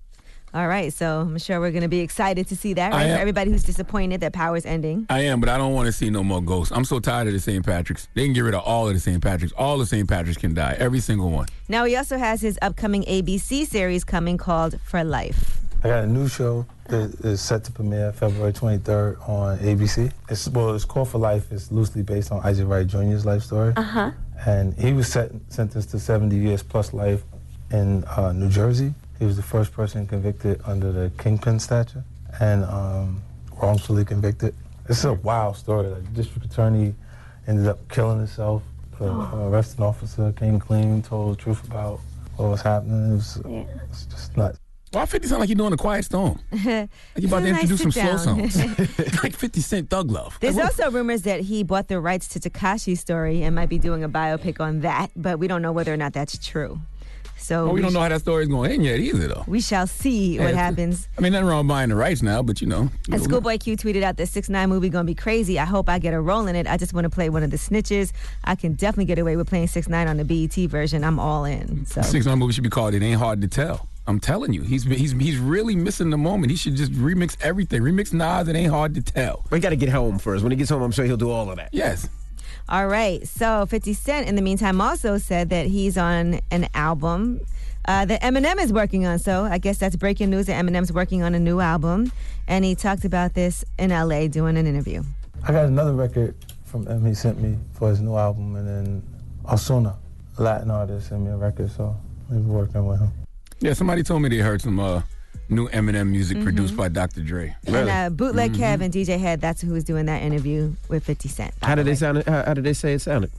All right. So I'm sure we're going to be excited to see that, I right? am. For everybody who's disappointed that Power's ending. I am, but I don't want to see no more ghosts. I'm so tired of the Saint Patrick's. They can get rid of all of the Saint Patrick's. All the Saint Patrick's can die. Every single one. Now, he also has his upcoming A B C series coming called For Life. I got a new show that is set to premiere February twenty-third on A B C. It's, well, it's called For Life. It's loosely based on Isaac Wright Junior's life story. Uh-huh. And he was set, sentenced to seventy years plus life in uh, New Jersey. He was the first person convicted under the Kingpin statute and um, wrongfully convicted. It's a wild story. Like, the district attorney ended up killing himself. The uh, arresting officer came clean, told the truth about what was happening. It was, Yeah. it's just nuts. Why fifty sound like you're doing a quiet storm? Like you about to Nice introduce some sit slow down. songs. Like fifty Cent Thug Love. There's Like, what- also rumors that he bought the rights to Tekashi's story and might be doing a biopic on that, but we don't know whether or not that's true. So well, we don't sh- know how that story's going in yet either, though. We shall see Yeah, what it's- happens. I mean, nothing wrong with buying the rights now, but you know. And Schoolboy Q tweeted out that six nine movie gonna be crazy. I hope I get a role in it. I just want to play one of the snitches. I can definitely get away with playing six nine on the B E T version. I'm all in. So Six nine movie should be called It Ain't Hard to Tell. I'm telling you, he's he's he's really missing the moment. He should just remix everything. Remix Nas. It Ain't Hard to Tell. We got to get home first. When he gets home, I'm sure he'll do all of that. Yes. All right. So fifty Cent, in the meantime, also said that he's on an album uh, that Eminem is working on. So I guess that's breaking news that Eminem's working on a new album. And he talked about this in L A doing an interview. I got another record from M. He sent me for his new album, and then Osuna, a Latin artist, sent me a record, so we've been working with him. Yeah, somebody told me they heard some uh, new Eminem music Mhm. produced by Doctor Dre. And uh, Bootleg Mhm. Kev and D J Head, that's who was doing that interview with fifty Cent. How did they sound? How, how did they say it sounded?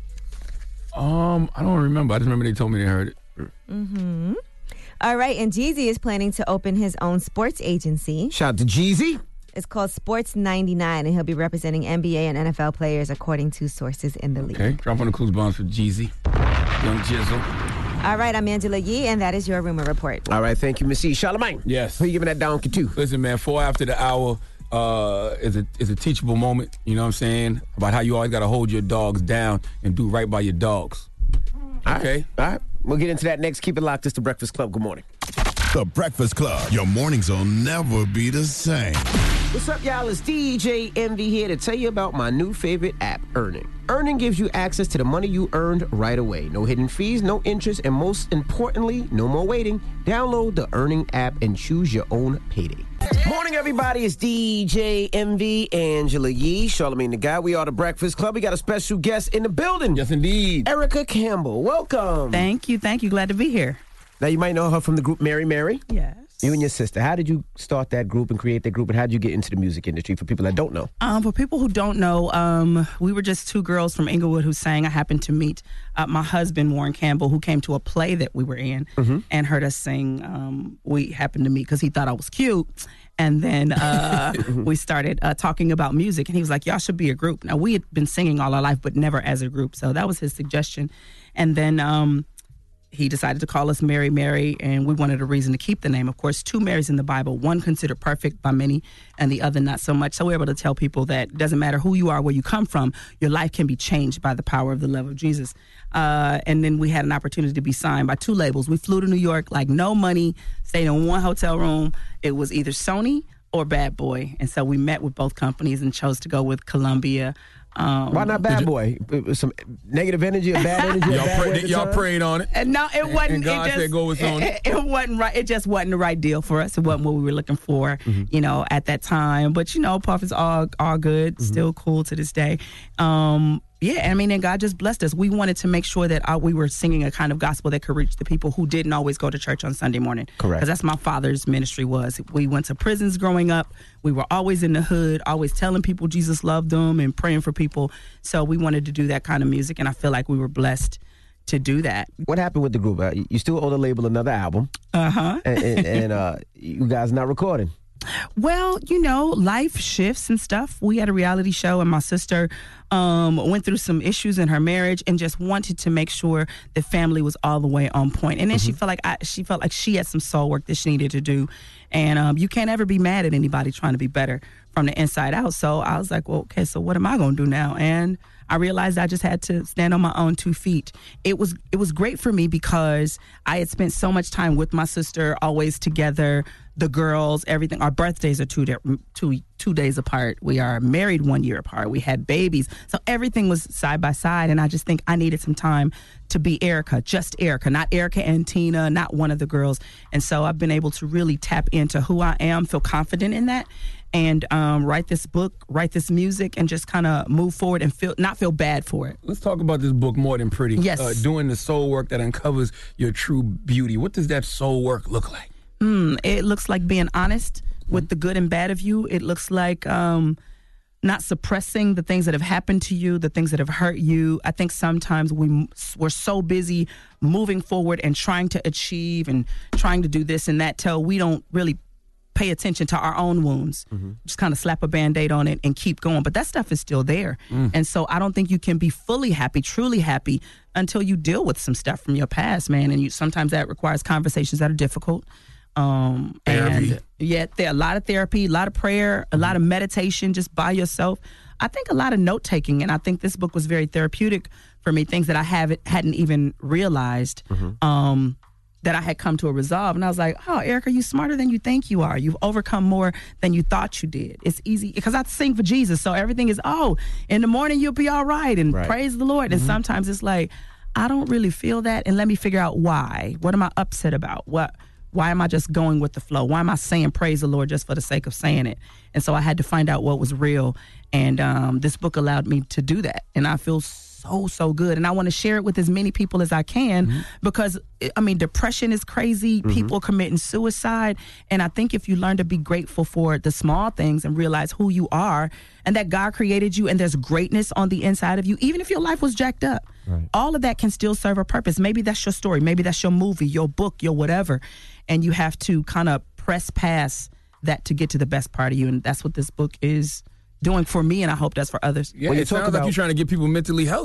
Um, I don't remember. I just remember they told me they heard it. Mm-hmm. All right, and Jeezy is planning to open his own sports agency. Shout out to Jeezy. It's called Sports ninety-nine, and he'll be representing N B A and N F L players, according to sources in the league. Okay, drop on the clues bombs for Jeezy. Young Jizzle. All right, I'm Angela Yee, and that is your rumor report. All right, thank you, Missy Charlemagne. Yes. Who you giving that donkey to? Listen, man, four after the hour. uh, is a is a teachable moment. You know what I'm saying? About how you always got to hold your dogs down and do right by your dogs. Okay. All right. We'll get into that next. Keep it locked. It's The Breakfast Club. Good morning. The Breakfast Club. Your mornings will never be the same. What's up, y'all? It's D J Envy here to tell you about my new favorite app, Earning. Earning gives you access to the money you earned right away. No hidden fees, no interest, and most importantly, no more waiting. Download the Earning app and choose your own payday. Morning, everybody. It's D J Envy, Angela Yee, Charlamagne the Guy. We are The Breakfast Club. We got a special guest in the building. Yes, indeed. Erica Campbell. Welcome. Thank you. Thank you. Glad to be here. Now, you might know her from the group Mary Mary. Yes. You and your sister. How did you start that group and create that group, and how did you get into the music industry for people that don't know? Um, for people who don't know, um, we were just two girls from Inglewood who sang. I happened to meet uh, my husband, Warren Campbell, who came to a play that we were in Mm-hmm. and heard us sing. Um, we happened to meet because he thought I was cute. And then uh, we started uh, talking about music, and he was like, y'all should be a group. Now, we had been singing all our life, but never as a group. So that was his suggestion. And then um, he decided to call us Mary Mary, and we wanted a reason to keep the name. Of course, two Marys in the Bible, one considered perfect by many and the other not so much. So we're able to tell people that it doesn't matter who you are, where you come from, your life can be changed by the power of the love of Jesus. Uh, and then we had an opportunity to be signed by two labels. We flew to New York, like no money, stayed in one hotel room. It was either Sony or Bad Boy. And so we met with both companies and chose to go with Columbia. Um, Why not Bad Boy? It was some negative energy or bad energy? Y'all, bad pray, way at the y'all time? prayed on it. And no, it wasn't. And God it just, said go with Sony. It, it wasn't right. It just wasn't the right deal for us. It wasn't what we were looking for, Mm-hmm. you know, at that time. But you know, Puff is all all good, Mm-hmm. still cool to this day. Um, yeah, I mean, and God just blessed us. We wanted to make sure that uh, we were singing a kind of gospel that could reach the people who didn't always go to church on Sunday morning. Correct. Because that's my father's ministry was. We went to prisons growing up. We were always in the hood, always telling people Jesus loved them and praying for people. So we wanted to do that kind of music, and I feel like we were blessed to do that. What happened with the group? Uh, you still owe the label another album. Uh-huh. and and, and uh, you guys not recording. Well, you know, life shifts and stuff. We had a reality show, and my sister um, went through some issues in her marriage and just wanted to make sure the family was all the way on point. And then she felt like I, she felt like she had some soul work that she needed to do. And um, you can't ever be mad at anybody trying to be better from the inside out. So I was like, well, okay, so what am I going to do now? And I realized I just had to stand on my own two feet. It was it was great for me because I had spent so much time with my sister, always together, the girls, everything. Our birthdays are two, two, two days apart. We are married one year apart. We had babies. So everything was side by side. And I just think I needed some time to be Erica, just Erica, not Erica and Tina, not one of the girls. And so I've been able to really tap into who I am, feel confident in that, and um, write this book, write this music, and just kind of move forward and feel not feel bad for it. Let's talk about this book, More Than Pretty. Yes. Uh, doing the soul work that uncovers your true beauty. What does that soul work look like? Mm, it looks like being honest with the good and bad of you. It looks like um, not suppressing the things that have happened to you, the things that have hurt you. I think sometimes we, we're so busy moving forward and trying to achieve and trying to do this and that till we don't really pay attention to our own wounds. Mm-hmm. Just kind of slap a Band-Aid on it and keep going. But that stuff is still there. Mm. And so I don't think you can be fully happy, truly happy, until you deal with some stuff from your past, man. And you sometimes that requires conversations that are difficult. Um, and yeah, there a lot of therapy, a lot of prayer, a lot of meditation just by yourself. I think a lot of note taking, and I think this book was very therapeutic for me. Things that I haven't hadn't even realized mm-hmm. um, that I had come to a resolve, and I was like, "Oh, Erica, you smarter than you think you are. You've overcome more than you thought you did. It's easy because I sing for Jesus, so everything is oh, in the morning you'll be all right, and right. praise the Lord. Mm-hmm. And sometimes it's like I don't really feel that, and let me figure out why. What am I upset about? What? Why am I just going with the flow? Why am I saying praise the Lord just for the sake of saying it? And so I had to find out what was real. And um, this book allowed me to do that. And I feel so, so good. And I want to share it with as many people as I can mm-hmm. because, I mean, depression is crazy. Mm-hmm. People committing suicide. And I think if you learn to be grateful for the small things and realize who you are and that God created you and there's greatness on the inside of you, even if your life was jacked up, right. all of that can still serve a purpose. Maybe that's your story. Maybe that's your movie, your book, your whatever. And you have to kind of press past that to get to the best part of you. And that's what this book is doing for me, and I hope that's for others. Yeah, well, it sounds about, like you're trying to get people mentally healthy.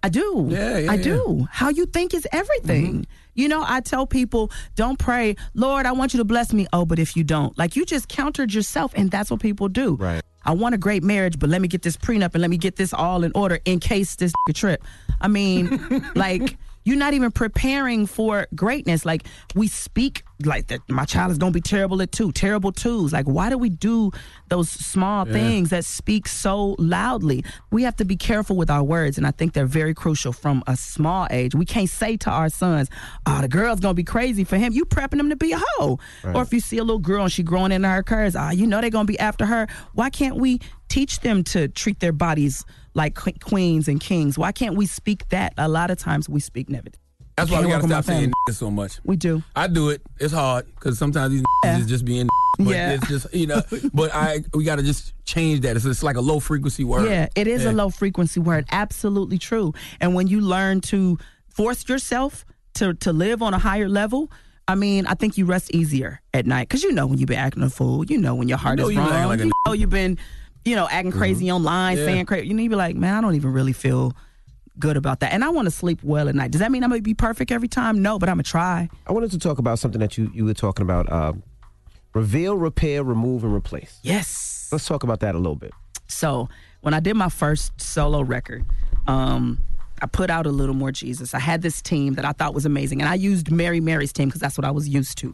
I do. Yeah, yeah, I yeah. do. How you think is everything. Mm-hmm. You know, I tell people, don't pray, Lord, I want you to bless me. Oh, but if you don't, like you just countered yourself, and that's what people do. Right. I want a great marriage, but let me get this prenup and let me get this all in order in case this trip. I mean, like, you're not even preparing for greatness. Like, we speak like that. My child is going to be terrible at two, terrible twos. Like, why do we do those small Yeah. things that speak so loudly? We have to be careful with our words, and I think they're very crucial from a small age. We can't say to our sons, oh, the girl's going to be crazy for him. You prepping them to be a hoe. Right. Or if you see a little girl and she growing into her curves, ah, you know they're going to be after her. Why can't we teach them to treat their bodies like que- queens and kings? Why can't we speak that? A lot of times we speak negative. That's why we Can't gotta work with stop my saying family. so much. We do. I do it. It's hard because sometimes these Yeah. is just being. But Yeah. it's just you know. But I we gotta just change that. It's, it's like a low frequency word. Yeah, it is Yeah. a low frequency word. Absolutely true. And when you learn to force yourself to to live on a higher level, I mean, I think you rest easier at night because you know when you've been acting a fool. You know when your heart You know is you been wrong. acting like a you know you've been, you know, acting crazy online, Yeah. saying crazy. You need to be like, man, I don't even really feel good about that. And I want to sleep well at night. Does that mean I'm going to be perfect every time? No, but I'm going to try. I wanted to talk about something that you, you were talking about. Uh, reveal, repair, remove, and replace. Yes. Let's talk about that a little bit. So when I did my first solo record, um, I put out A Little More Jesus. I had this team that I thought was amazing. And I used Mary Mary's team because that's what I was used to.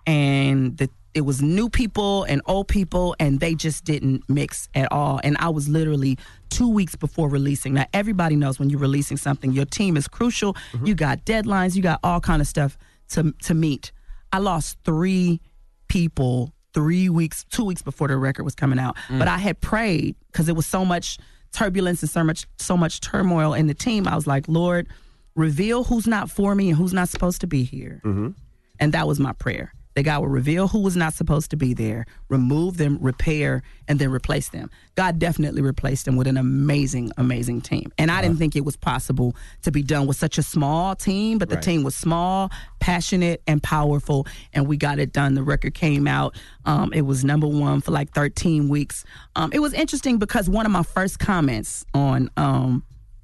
And the, it was new people and old people, and they just didn't mix at all. And I was literally two weeks before releasing. Now, everybody knows when you're releasing something, your team is crucial. Mm-hmm. You got deadlines. You got all kind of stuff to to meet. I lost three people three weeks, two weeks before the record was coming out. Mm. But I had prayed because there was so much turbulence and so much, so much turmoil in the team. I was like, Lord, reveal who's not for me and who's not supposed to be here. Mm-hmm. And that was my prayer. That God would reveal who was not supposed to be there, remove them, repair, and then replace them. God definitely replaced them with an amazing, amazing team. And I didn't think it was possible to be done with such a small team, but the Right. team was small, passionate, and powerful, and we got it done. The record came out. Um, it was number one for like thirteen weeks. Um, it was interesting because one of my first comments on um,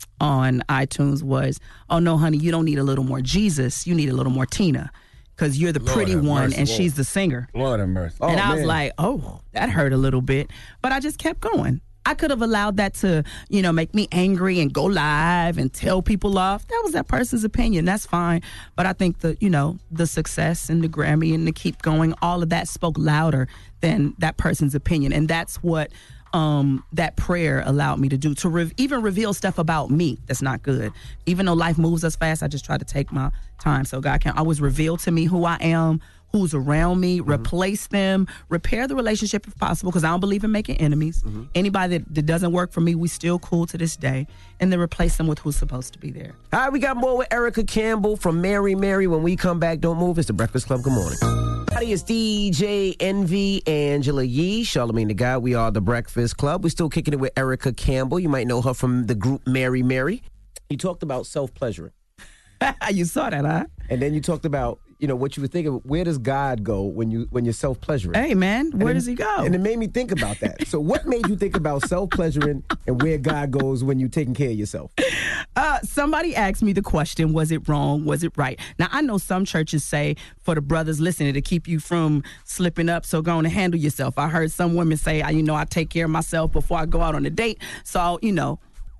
on iTunes was, oh, no, honey, you don't need a little more Jesus. You need a little more Tina. Because you're the Lord pretty have one mercy, and Lord. she's the singer. Lord have mercy. and Oh, I was man. like, oh, that hurt a little bit. But I just kept going. I could have allowed that to, you know, make me angry and go live and tell people off. That was that person's opinion. That's fine. But I think the, you know, the success and the Grammy and the keep going, all of that spoke louder than that person's opinion. And that's what um, that prayer allowed me to do, to re- even reveal stuff about me that's not good. Even though life moves us fast, I just try to take my time so God can always reveal to me who I am, who's around me, Mm-hmm. replace them, repair the relationship if possible, because I don't believe in making enemies. Mm-hmm. Anybody that, that doesn't work for me, we still cool to this day, and then replace them with who's supposed to be there. All right, we got more with Erica Campbell from Mary Mary. When we come back, don't move. It's the Breakfast Club. Good morning. Howdy, it's D J Envy, Angela Yee, Charlamagne the Guy. We are the Breakfast Club. We're still kicking it with Erica Campbell. You might know her from the group Mary Mary. You talked about self-pleasuring. You saw that, huh? And then you talked about, you know, what you were thinking. Where does God go when you when you're self-pleasuring? Hey, man, where And does he go? And it made me think about that. So what made you think about self-pleasuring and where God goes when you're taking care of yourself? Uh, somebody asked me the question, was it wrong? Was it right? Now, I know some churches say for the brothers listening to keep you from slipping up, so go on and handle yourself. I heard some women say, I, you know, I take care of myself before I go out on a date. So, you know,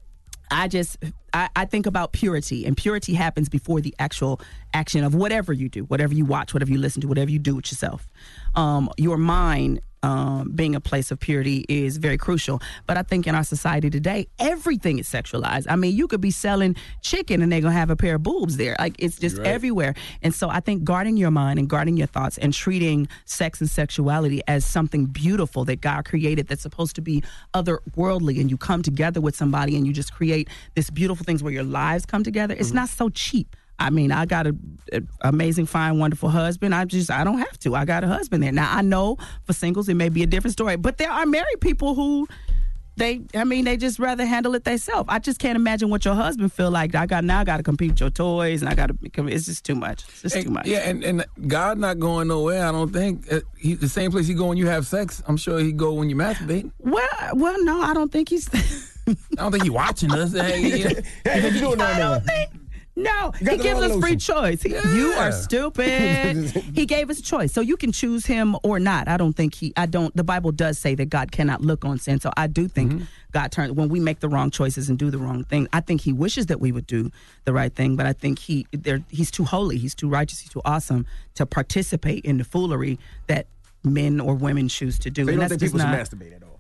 I just, I, I think about purity, and purity happens before the actual action of whatever you do, whatever you watch, whatever you listen to, whatever you do with yourself. Um, your mind um, being a place of purity is very crucial. But I think in our society today, everything is sexualized. I mean, you could be selling chicken and they're going to have a pair of boobs there. Like, it's just Right. everywhere. And so I think guarding your mind and guarding your thoughts and treating sex and sexuality as something beautiful that God created that's supposed to be otherworldly, and you come together with somebody and you just create this beautiful things where your lives come together. It's Mm-hmm. not so cheap. I mean, I got a, a amazing, fine, wonderful husband. I just, I don't have to. I got a husband there. Now, I know for singles, it may be a different story, but there are married people who, they, I mean, they just rather handle it themselves. I just can't imagine what your husband feel like. I got, now I got to compete with your toys, and I got to, it's just too much. It's just And- too much. Yeah, and, and God not going nowhere, I don't think. Uh, he, the same place he go when you have sex, I'm sure he go when you masturbate. Well, well, no, I don't think he's, I don't think he watching us. Hey, yeah. Hey, what you doing down I there? don't think. No, got he the gives wrong us free notion. choice. He- You are stupid. He gave us a choice, so you can choose him or not. I don't think he. I don't. The Bible does say that God cannot look on sin, so I do think God turns when we make the wrong choices and do the wrong thing. I think He wishes that we would do the right thing, but I think He, there, He's too holy, He's too righteous, He's too awesome to participate in the foolery that men or women choose to do. So you and don't that's think just people not, should masturbate at all?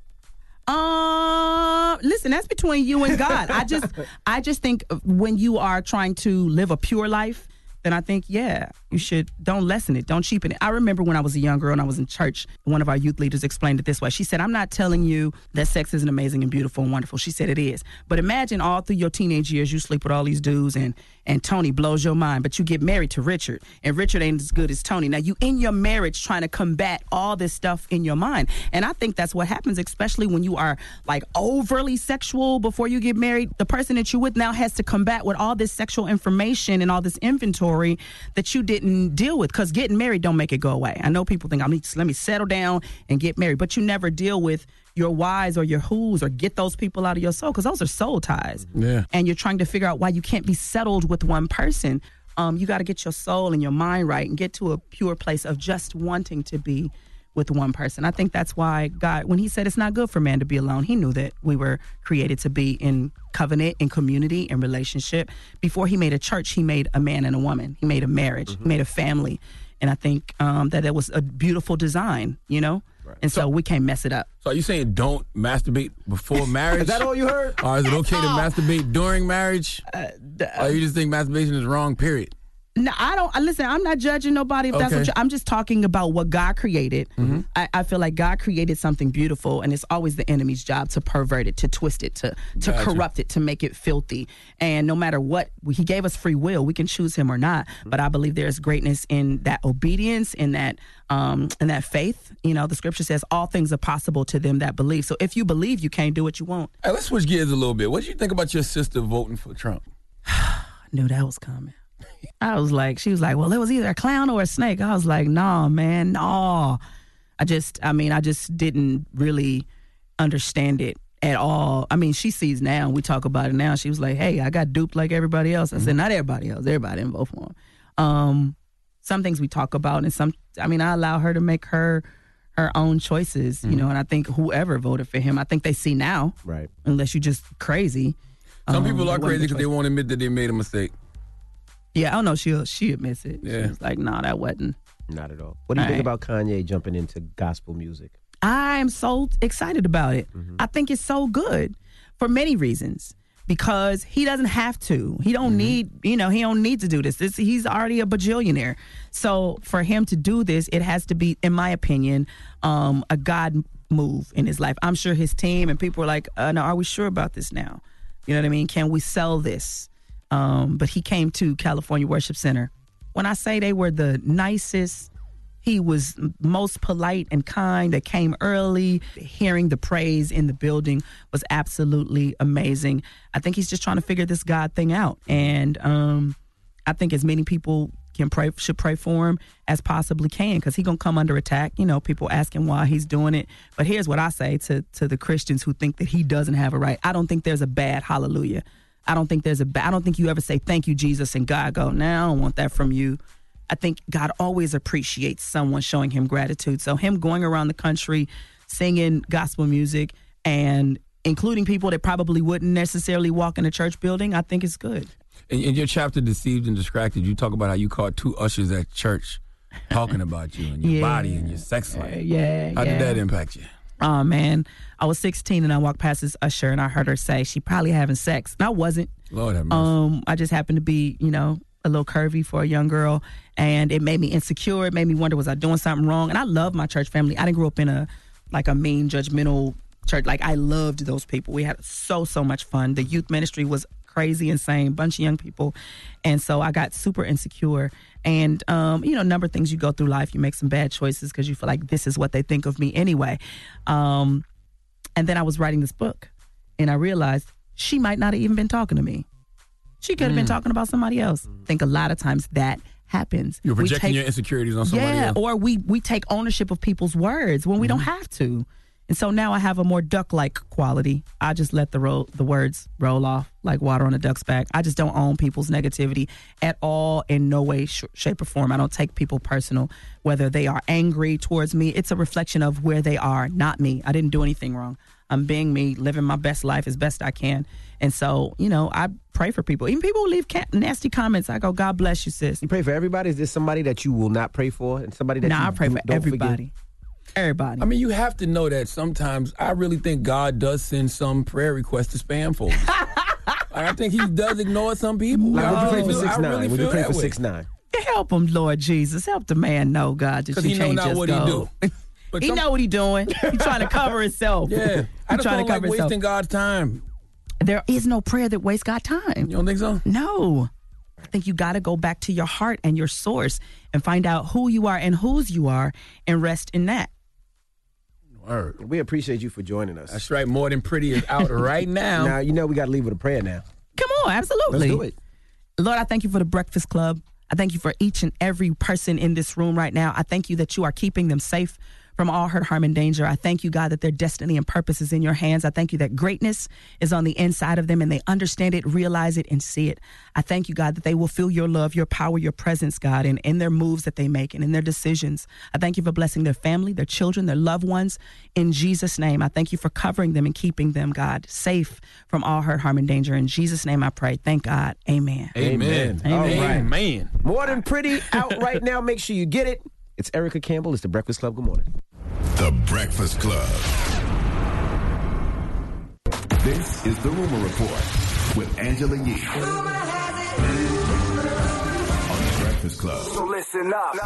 Uh, listen, that's between you and God. I just, I just think when you are trying to live a pure life, then I think, yeah, you should, don't lessen it, don't cheapen it. I remember when I was a young girl and I was in church, one of our youth leaders explained it this way. She said, I'm not telling you that sex isn't amazing and beautiful and wonderful. She said it is. But imagine all through your teenage years, you sleep with all these dudes and, and Tony blows your mind, but you get married to Richard and Richard ain't as good as Tony. Now you in your marriage trying to combat all this stuff in your mind. And I think that's what happens, especially when you are like overly sexual before you get married. The person that you with now has to combat with all this sexual information and all this inventory that you didn't deal with, because getting married don't make it go away. I know people think, I mean, let me settle down and get married, but you never deal with your whys or your whos or get those people out of your soul, because those are soul ties. Yeah. And you're trying to figure out why you can't be settled with one person. Um, you got to get your soul and your mind right and get to a pure place of just wanting to be with one person. I think that's why God, when He said it's not good for man to be alone, He knew that we were created to be in covenant, in community, in relationship. Before He made a church, He made a man and a woman. He made a marriage. Mm-hmm. He made a family. And I think um, that it was a beautiful design, you know? Right. And so, so we can't mess it up. So are you saying don't masturbate before marriage? Is that all you heard? Or is it okay to masturbate during marriage? Uh, or you just think masturbation is wrong, period? No, I don't. Listen, I'm not judging nobody if that's Okay. what you, I'm just talking about what God created. Mm-hmm. I, I feel like God created something beautiful, and it's always the enemy's job to pervert it, to twist it, to to Gotcha. corrupt it, to make it filthy. And no matter what, He gave us free will. We can choose Him or not. But I believe there's greatness in that obedience, in that um, in that faith. You know, the Scripture says all things are possible to them that believe. So if you believe, you can't do what you want. Hey, let's switch gears a little bit. What did you think about your sister voting for Trump? I knew that was coming. I was like, she was like, well, it was either a clown or a snake. I was like, nah, man, nah. I just, I mean, I just didn't really understand it at all. I mean, she sees now, we talk about it now. She was like, hey, I got duped like everybody else. I said, not everybody else. Everybody didn't vote for him. Um, some things we talk about, and some, I mean, I allow her to make her her own choices, you know, and I think whoever voted for him, I think they see now. Right. Unless you're just crazy. Some Um, people are it wasn't crazy the because they choice. won't admit that they made a mistake. Yeah, I don't know. She she admits it. Yeah. She was like, "No, nah, that wasn't." Not at all. What do you All think right. about Kanye jumping into gospel music? I am so excited about it. I think it's so good for many reasons. Because he doesn't have to. He don't need, you know, he don't need to do this. this. He's already a bajillionaire. So for him to do this, it has to be, in my opinion, um, a God move in his life. I'm sure his team and people are like, uh, no, are we sure about this now? You know what I mean? Can we sell this? Um, but he came to California Worship Center. When I say they were the nicest, he was most polite and kind. They came early. Hearing the praise in the building was absolutely amazing. I think he's just trying to figure this God thing out. And um, I think as many people can pray, should pray for him as possibly can, because he's going to come under attack. You know, people asking why he's doing it. But here's what I say to, to the Christians who think that he doesn't have a right. I don't think there's a bad hallelujah. I don't think there's a bad, I don't think you ever say, thank you, Jesus, and God go, nah, I don't want that from you. I think God always appreciates someone showing him gratitude. So him going around the country singing gospel music and including people that probably wouldn't necessarily walk in a church building, I think it's good. In, in your chapter, Deceived and Distracted, you talk about how you caught two ushers at church talking about you and your Yeah. body and your sex life. Yeah, How yeah. did that impact you? Oh, man. I was sixteen and I walked past this usher and I heard her say she probably having sex. And I wasn't. Lord have mercy. Um, I just happened to be, you know, a little curvy for a young girl. And it made me insecure. It made me wonder, was I doing something wrong? And I love my church family. I didn't grow up in a, like a mean, judgmental church. Like, I loved those people. We had so, so much fun. The youth ministry was crazy, insane, bunch of young people. And so I got super insecure. And, um, you know, a number of things you go through life. You make some bad choices because you feel like this is what they think of me anyway. Um, and then I was writing this book. And I realized she might not have even been talking to me. She could have been Mm. talking about somebody else. I think a lot of times that happens. You're We projecting take- your insecurities on somebody yeah, else. or we we take ownership of people's words when we don't have to. And so now I have a more duck-like quality. I just let the roll, the words roll off like water on a duck's back. I just don't own people's negativity at all, in no way, sh- shape, or form. I don't take people personal, whether they are angry towards me. It's a reflection of where they are, not me. I didn't do anything wrong. I'm being me, living my best life as best I can. And so, you know, I pray for people. Even people who leave ca- nasty comments, I go, God bless you, sis. You pray for everybody? Is there somebody that you will not pray for? And somebody that nah, you I pray do, for don't everybody. Forgive? Everybody. I mean, you have to know that sometimes I really think God does send some prayer requests to spam folders. I think he does ignore some people. Like, would you pray I for really six feel- I nine? really Would you feel pray that for way. six nine? Help him, Lord Jesus. Help the man know, God, that Because you he know can't not just what go. he do. But he some- know what he doing. He trying to cover himself. Yeah. I He just trying don't to like cover wasting himself. God's time. There is no prayer that wastes God time. You don't think so? No. I think you got to go back to your heart and your source and find out who you are and whose you are and rest in that. Word. We appreciate you for joining us. That's right. More Than Pretty is out right now. Now, you know we got to leave with a prayer now. Come on, absolutely. Let's do it. Lord, I thank you for the Breakfast Club. I thank you for each and every person in this room right now. I thank you that you are keeping them safe from all hurt, harm, and danger. I thank you, God, that their destiny and purpose is in your hands. I thank you that greatness is on the inside of them and they understand it, realize it, and see it. I thank you, God, that they will feel your love, your power, your presence, God, and in their moves that they make and in their decisions. I thank you for blessing their family, their children, their loved ones. In Jesus' name, I thank you for covering them and keeping them, God, safe from all hurt, harm, and danger. In Jesus' name I pray. Thank God. Amen. Amen. Amen. All right. Amen. More Than Pretty out right now. Make sure you get it. It's Erica Campbell. It's The Breakfast Club. Good morning. The Breakfast Club. This is The Rumor Report with Angela Yee. On The Breakfast Club. So listen up.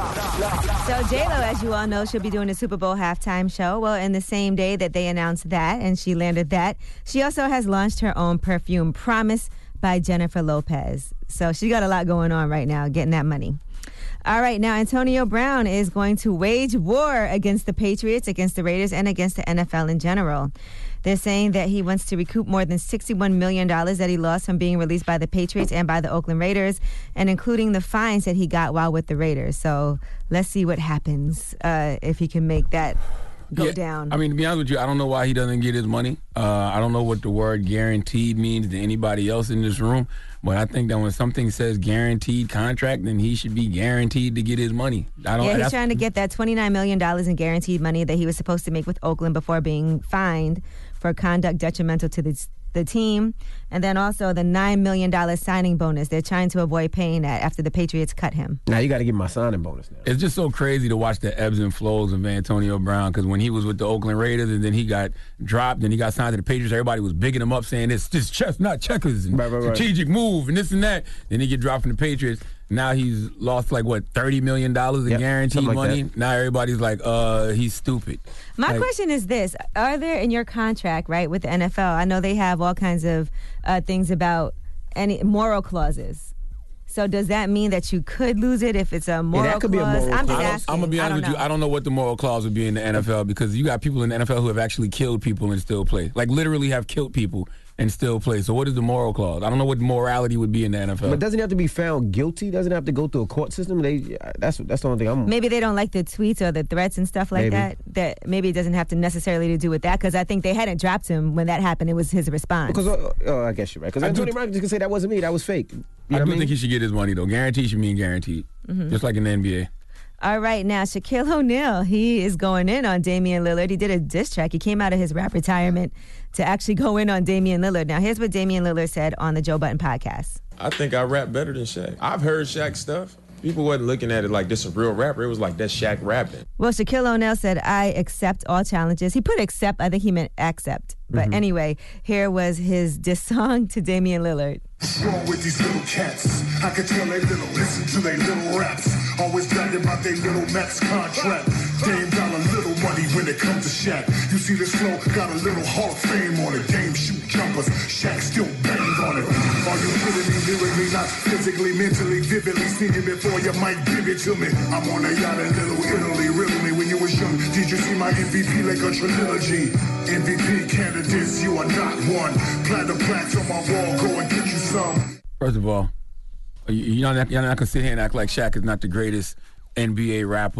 So J-Lo, as you all know, she'll be doing the Super Bowl halftime show. Well, in the same day that they announced that, and she landed that, she also has launched her own perfume, Promise by Jennifer Lopez. So she got a lot going on right now, getting that money. All right, now Antonio Brown is going to wage war against the Patriots, against the Raiders, and against the N F L in general. They're saying that he wants to recoup more than sixty-one million dollars that he lost from being released by the Patriots and by the Oakland Raiders, and including the fines that he got while with the Raiders. So let's see what happens uh, if he can make that go Yeah, down. I mean, to be honest with you, I don't know why he doesn't get his money. Uh, I don't know what the word guaranteed means to anybody else in this room, but I think that when something says guaranteed contract, then he should be guaranteed to get his money. I don't. Yeah, he's that's- trying to get that twenty-nine million dollars in guaranteed money that he was supposed to make with Oakland before being fined for conduct detrimental to the, the team. And then also the nine million dollars signing bonus. They're trying to avoid paying that after the Patriots cut him. Now you got to give him my signing bonus now. It's just so crazy to watch the ebbs and flows of Antonio Brown, because when he was with the Oakland Raiders and then he got dropped and he got signed to the Patriots, everybody was bigging him up saying it's just chess, not checkers, and Right, right, right. strategic move and this and that. Then he get dropped from the Patriots. Now he's lost like, what, thirty million dollars in Yep, guaranteed something like money? that. Now everybody's like, uh, he's stupid. My Like, question is this. Are there in your contract, right, with the N F L, I know they have all kinds of uh, things about any moral clauses. So does that mean that you could lose it if it's a moral could be a clause? moral I'm just clause. asking. I'm gonna be I honest don't with you. know. I don't know what the moral clause would be in the N F L, because you got people in the N F L who have actually killed people and still play. Like literally have killed people and still play. So what is the moral clause? I don't know what morality would be in the N F L. But doesn't he have to be found guilty? Doesn't it have to go through a court system? They that's that's the only thing I'm. Maybe they don't like the tweets or the threats and stuff like Maybe. that. That maybe it doesn't have to necessarily to do with that, because I think they hadn't dropped him when that happened. It was his response. Because oh, oh, I guess you're right. Because I do Antonio Brown just can say that wasn't me. That was fake. You know I what do mean? think he should get his money though. Guaranteed should mean guaranteed, Mhm. just like in the N B A. All right, now Shaquille O'Neal, he is going in on Damian Lillard. He did a diss track. He came out of his rap retirement to actually go in on Damian Lillard. Now, here's what Damian Lillard said on the Joe Budden podcast. I think I rap better than Shaq. I've heard Shaq stuff. People wasn't looking at it like this a real rapper. It was like that's Shaq rapping. Well, Shaquille O'Neal said, I accept all challenges. He put accept, I think he meant accept. But Mhm. anyway, here was his diss song to Damian Lillard. What's wrong with these little cats? I can tell they little, listen to they little raps. Always bragging about they little max contract. Dame got a little money when it comes to Shaq. You see this flow, got a little Hall of Fame on it. Dame shoot jumpers, Shaq still banged on it. Are you kidding me? Lyrically, not physically, mentally, vividly. Seen it before, you might give it to me. I'm on a yacht in Little Italy. Riddle me when you was young. Did you see my M V P like a trilogy? M V P candidates, you are not one. Platinum plaques on my wall, go and get you some. First of all, you- you're not, you're not gonna sit here and act like Shaq is not the greatest N B A rapper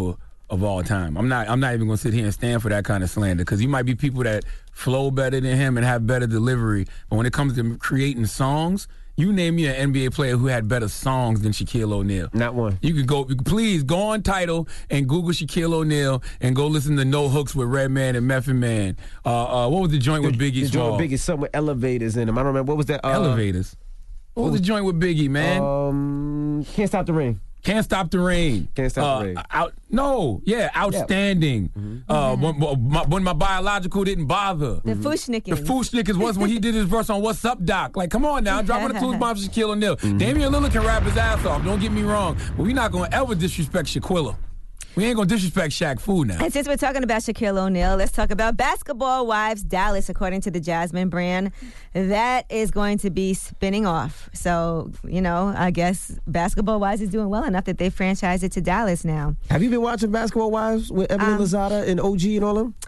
of all time. I'm not I'm not even going to sit here and stand for that kind of slander because you might be people that flow better than him and have better delivery. But when it comes to creating songs, you name me an N B A player who had better songs than Shaquille O'Neal. Not one. You could go, please go on Tidal and Google Shaquille O'Neal and go listen to No Hooks with Redman and Method Man. Uh, uh, what was the joint with Biggie The Small? joint with Biggie, something with elevators in them. I don't remember. What was that? Uh, Elevators. What was the joint with Biggie, man? Um, Can't Stop the Rain. Can't Stop the Rain. Can't Stop uh, the Rain. Out, no, yeah, outstanding. Yeah. Mm-hmm. Uh, when, my, when my biological didn't bother. The mm-hmm. Fushnickens. The Fushnickens was when he did his verse on What's Up, Doc. Like, come on now, drop on the clues bomb for Shaquille O'Neal. Mm-hmm. Damian Lillard can rap his ass off. Don't get me wrong, but we're not gonna ever disrespect Shaquilla. We ain't gonna disrespect Shaq Fu now. And since we're talking about Shaquille O'Neal, let's talk about Basketball Wives Dallas, according to the Jasmine brand. That is going to be spinning off. So, you know, I guess Basketball Wives is doing well enough that they franchised it to Dallas now. Have you been watching Basketball Wives with Evelyn um, Lozada and O G and all of them?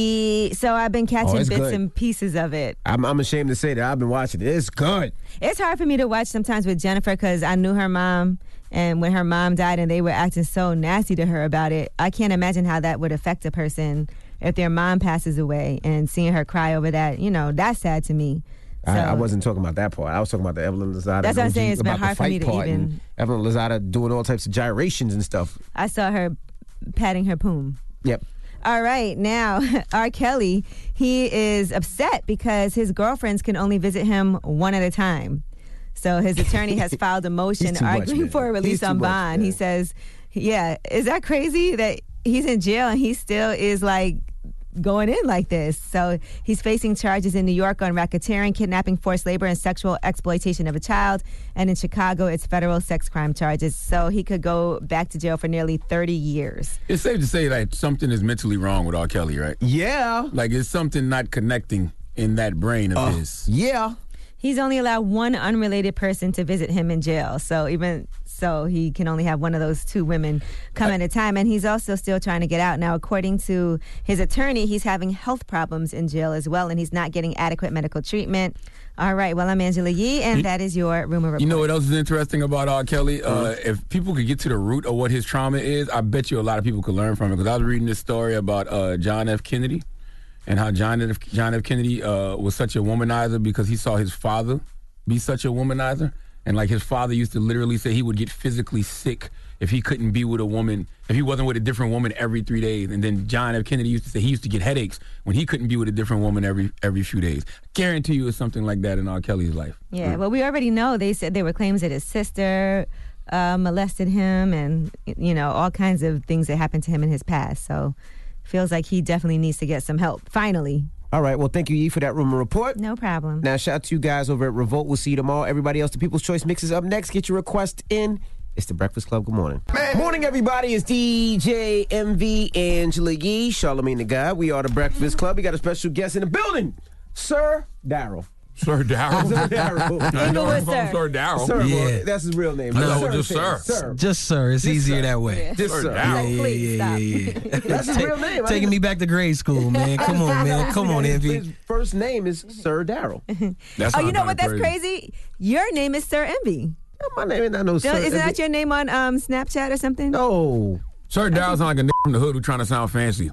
E, so I've been catching oh, bits good. and pieces of it. I'm, I'm ashamed to say that I've been watching it. It's good. It's hard for me to watch sometimes with Jennifer because I knew her mom. And when her mom died and they were acting so nasty to her about it, I can't imagine how that would affect a person if their mom passes away and seeing her cry over that. You know, that's sad to me. So, I, I wasn't talking about that part. I was talking about the Evelyn Lozada. That's what I'm saying. It's been about hard the fight for me to part even. And Evelyn Lozada doing all types of gyrations and stuff. I saw her patting her poom. Yep. All right, now, R. Kelly, he is upset because his girlfriends can only visit him one at a time. So his attorney has filed a motion arguing much, for a release on bond. Much, he says, yeah, is that crazy that he's in jail and he still is like going in like this? So he's facing charges in New York on racketeering, kidnapping, forced labor, and sexual exploitation of a child. And in Chicago, it's federal sex crime charges. So he could go back to jail for nearly thirty years. It's safe to say that something is mentally wrong with R. Kelly, right? Yeah. Like it's something not connecting in that brain of uh, his. Yeah. He's only allowed one unrelated person to visit him in jail. So even so, he can only have one of those two women come at a time. And he's also still trying to get out. Now, according to his attorney, he's having health problems in jail as well, and he's not getting adequate medical treatment. All right, well, I'm Angela Yee, and that is your rumor report. You know what else is interesting about R. Kelly? Uh, if people could get to the root of what his trauma is, I bet you a lot of people could learn from it. Because I was reading this story about uh, John F. Kennedy. And how John F. John F. Kennedy uh, was such a womanizer because he saw his father be such a womanizer. And like his father used to literally say he would get physically sick if he couldn't be with a woman, if he wasn't with a different woman every three days. And then John F. Kennedy used to say he used to get headaches when he couldn't be with a different woman every every few days. Guarantee you it's something like that in R. Kelly's life. Yeah, well, we already know. They said there were claims that his sister uh, molested him and, you know, all kinds of things that happened to him in his past. So feels like he definitely needs to get some help, finally. All right, well, thank you, Yee, for that rumor report. No problem. Now, shout out to you guys over at Revolt. We'll see you tomorrow. Everybody else, the People's Choice Mix is up next. Get your request in. It's the Breakfast Club. Good morning. Man. Morning, everybody. It's D J M V, Angela Yee, Charlamagne the God. We are the Breakfast Club. We got a special guest in the building, Sir Darryl. Sir Darryl. Sir Darryl. I know him from Sir Darryl. Sir, Yeah. well, that's his real name. No, sir just sir. sir. Just sir. It's Just easier sir. that way. Just Sir sir. Darryl. Yeah, Please yeah, stop. yeah, yeah. That's his real name. I Taking didn't- me back to grade school, man. Come on, man. Come on, Envy. His first name is Sir Darryl. That's Oh, not you know kinda what? That's crazy. Your name is Sir Envy. My name is not no Sir. Isn't that your name on um, Snapchat or something? No. Sir Darryl's not like a nigga from the hood who trying to sound fancy.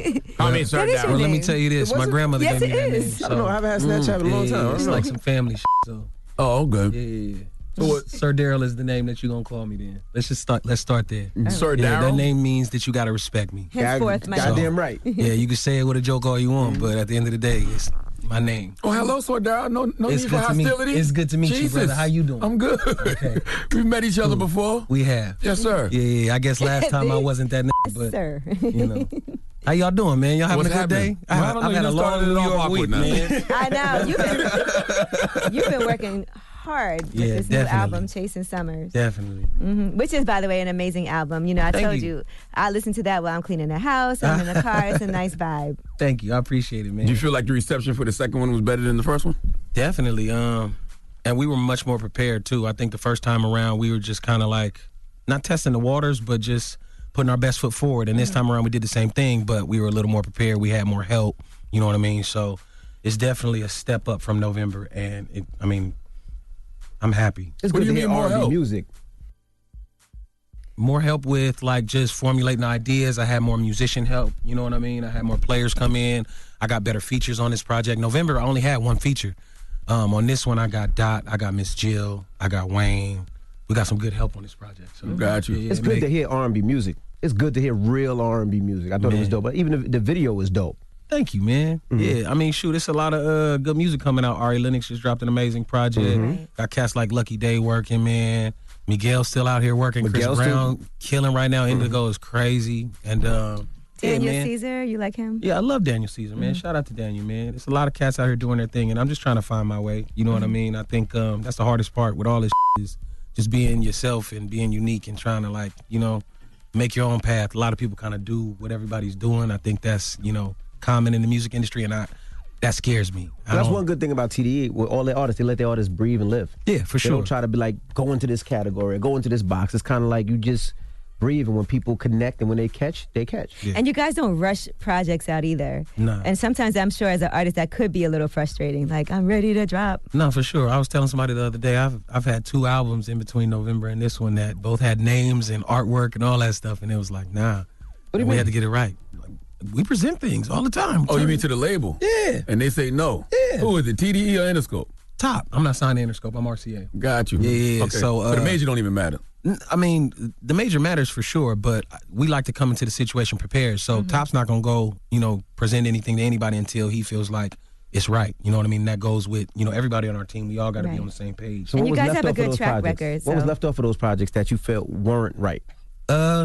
I mean, Sir That is your Darryl. Well, let me name. tell you this. Was My it? grandmother Yes, gave me it that name. is. I don't know. I haven't had Snapchat in a long Yeah, time. I yeah, don't it's know. like some family shit. So Oh, yeah, okay. yeah, yeah. So what? Sir Darryl is the name that you're gonna call me then. Let's just start. Let's start there. Sir Yeah, that Darryl. name means that you gotta respect me. Henceforth, my God, name. goddamn right. Yeah, you can say it with a joke all you want, but at the end of the day, it's my name. Oh, hello, Sir Darryl. No, no It's need for good to meet- hostility. it's good to meet you, Jesus. brother. How you doing? I'm good. Okay. We've met each other before. We have. Yes, sir. Yeah, yeah. I guess last time I wasn't that nigga, but Sir. you know. How y'all doing, man? Y'all having What's a good happening? day? Well, I I, don't I've know, had you a just started long it New off York awkward week, now. man. I know. You've been, you've been working hard with Yeah, this new definitely. album, Chasing Summers. Definitely. hmm Which is, by the way, an amazing album. You know, I Thank told you. you. I listen to that while I'm cleaning the house, I'm in the car. It's a nice vibe. Thank you. I appreciate it, man. Do you feel like the reception for the second one was better than the first one? Definitely. Um, and we were much more prepared too. I think the first time around we were just kind of like not testing the waters, but just putting our best foot forward. And this time around we did the same thing, but we were a little more prepared. We had more help. You know what I mean? So it's definitely a step up from November. And it, I mean, I'm happy. It's What good do to you hear mean more R and B help? music. more help with like just formulating ideas. I had more musician help. You know what I mean? I had more players come in. I got better features on this project. November, I only had one feature. Um, on this one, I got Dot, I got Miss Jill, I got Wayne. We got some good help on this project. So got you. Yeah, yeah, It's it good make- to hear R and B music. It's good to hear real R and B music. I thought it was Man. dope, but even the, the video was dope. Thank you, man. Mhm. Yeah, I mean, shoot, it's a lot of uh, good music coming out. Ari Lennox just dropped an amazing project. Mhm. Got cats like Lucky Day working, man. Miguel's still out here working. Miguel's Chris still- Brown killing right now. Indigo is crazy. And um, yeah, Daniel man. Caesar, you like him? Yeah, I love Daniel Caesar, man. Shout out to Daniel, man. There's a lot of cats out here doing their thing, and I'm just trying to find my way. You know what I mean? I think um, that's the hardest part with all this is just being yourself and being unique and trying to, like, you know, make your own path. A lot of people kind of do what everybody's doing. I think that's, you know, common in the music industry, and I that scares me. I That's don't- one good thing about T D E. With all their artists, they let their artists breathe and live. Yeah, for They sure. don't try to be like, go into this category, or go into this box. It's kind of like you just breathe, and when people connect and when they catch, they catch. And you guys don't rush projects out either. No. And sometimes I'm sure as an artist that could be a little frustrating. Like, I'm ready to drop. No, for sure. I was telling somebody the other day, I've I've had two albums in between November and this one that both had names and artwork and all that stuff, and it was like, nah. What do you we mean? had to get it right. Like, we present things all the time. Oh, you mean to the label? Yeah. And they say no. Yeah. Who is it, T D E or Interscope? Top. I'm not signed to Interscope. I'm R C A. Got you. Yeah, yeah, yeah. Okay. So, uh, but the major don't even matter. N- I mean, the major matters for sure, but we like to come into the situation prepared. So Top's not going to go, you know, present anything to anybody until he feels like it's right. You know what I mean? That goes with, you know, everybody on our team. We all got to Right. be on the same page. So And what you was guys left have a off of good those track projects? record, What was so- left off of those projects that you felt weren't right? Uh,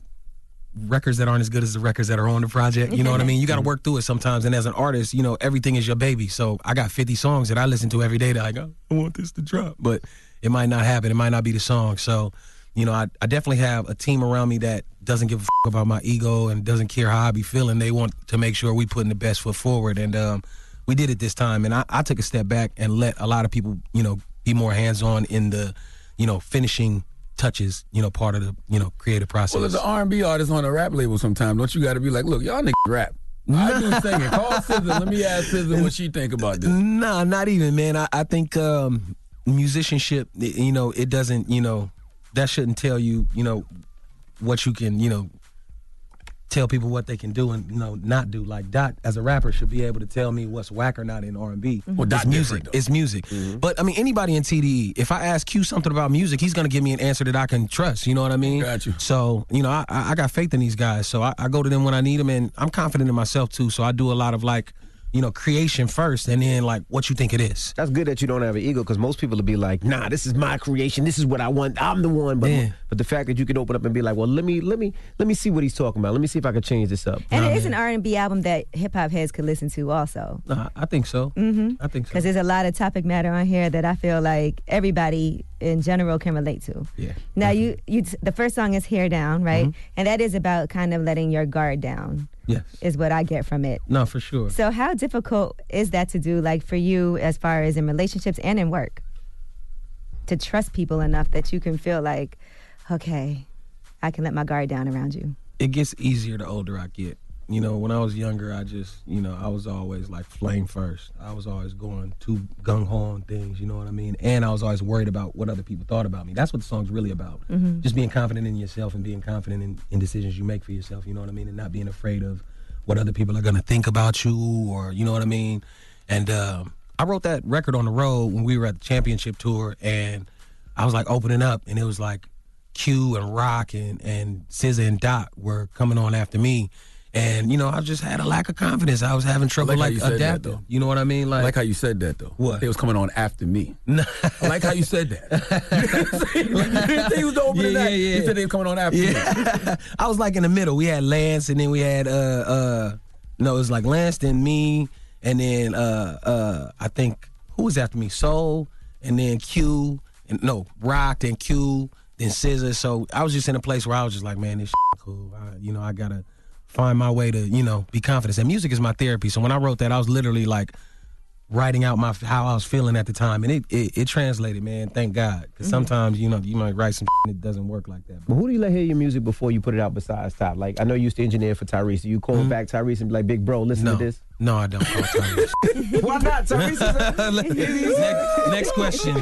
records that aren't as good as the records that are on the project. You know what I mean? You got to work through it sometimes. And as an artist, you know, everything is your baby. So I got fifty songs that I listen to every day that I go, I want this to drop. But it might not happen. It might not be the song. So, you know, I, I definitely have a team around me that doesn't give a f- about my ego and doesn't care how I be feeling. They want to make sure we putting the best foot forward. And um, we did it this time. And I, I took a step back and let a lot of people, you know, be more hands-on in the, you know, finishing touches, you know, part of the, you know, creative process. Well, as an R and B artist on a rap label sometimes, don't you got to be like, look, y'all niggas rap. I do singing. Call S Z A. Let me ask S Z A what she think about this. Nah, not even, man. I, I think um, musicianship, you know, it doesn't, you know, that shouldn't tell you, you know, what you can, you know, tell people what they can do and, you know, not do. Like Dot, as a rapper, should be able to tell me what's whack or not in R and B. Well, It's Dot music. different, though. It's music. But, I mean, anybody in T D E, if I ask Q something about music, he's going to give me an answer that I can trust. You know what I mean? Got you. So, you know, I, I I got faith in these guys. So I, I go to them when I need them, and I'm confident in myself, too. So I do a lot of, like, you know, creation first, and then, like, what you think it is. That's good that you don't have an ego, because most people will be like, nah, this is my creation. This is what I want. I'm the one. But Yeah. but the fact that you can open up and be like, well, let me let me let me see what he's talking about. Let me see if I can change this up. And it is an R and B album that hip hop heads could listen to also. Nah, I think so. Mm-hmm. I think so. Because there's a lot of topic matter on here that I feel like everybody in general can relate to. Yeah. Now, you, you, the first song is Hair Down, right? Mm-hmm. And that is about kind of letting your guard down, Yes. is what I get from it. No, for sure. So how difficult is that to do, like for you, as far as in relationships and in work? To trust people enough that you can feel like, okay, I can let my guard down around you. It gets easier the older I get. You know, when I was younger, I just, you know, I was always like flame first. I was always going too gung-ho on things, you know what I mean? And I was always worried about what other people thought about me. That's what the song's really about. Mhm. Just being confident in yourself and being confident in, in decisions you make for yourself, you know what I mean? And not being afraid of what other people are going to think about you, or, you know what I mean? And um, I wrote that record on the road when we were at the championship tour, and I was like opening up, and it was like Q and Rock and, and S Z A and Dot were coming on after me. And, you know, I just had a lack of confidence. I was having trouble, I like how like, you said that, adapting. though. You know what I mean? Like, I like how you said that, though. What? They was coming on after me. No. I like how you said that. You didn't say you was the opening Yeah, act. yeah, yeah. You said they was coming on after me. Yeah. I was like in the middle. We had Lance, and then we had, uh, uh, no, it was like Lance, then me, and then uh, uh, I think, who was after me? Soul, and then Q, and no, Rock, then Q, then S Z A. So I was just in a place where I was just like, man, this shit cool. I, you know, I gotta find my way to, you know, be confident. And music is my therapy. So when I wrote that, I was literally like writing out my how I was feeling at the time, and it it, it translated, man. Thank God, because Mhm. sometimes, you know, you might write some and it doesn't work like that. But who do you let hear your music before you put it out besides Top? Like, I know you used to engineer for Tyrese. Do you call Mhm. back Tyrese and be like, big bro, listen No. to this? No, I don't call Tyrese. Why not? Tyrese is a... next, next question.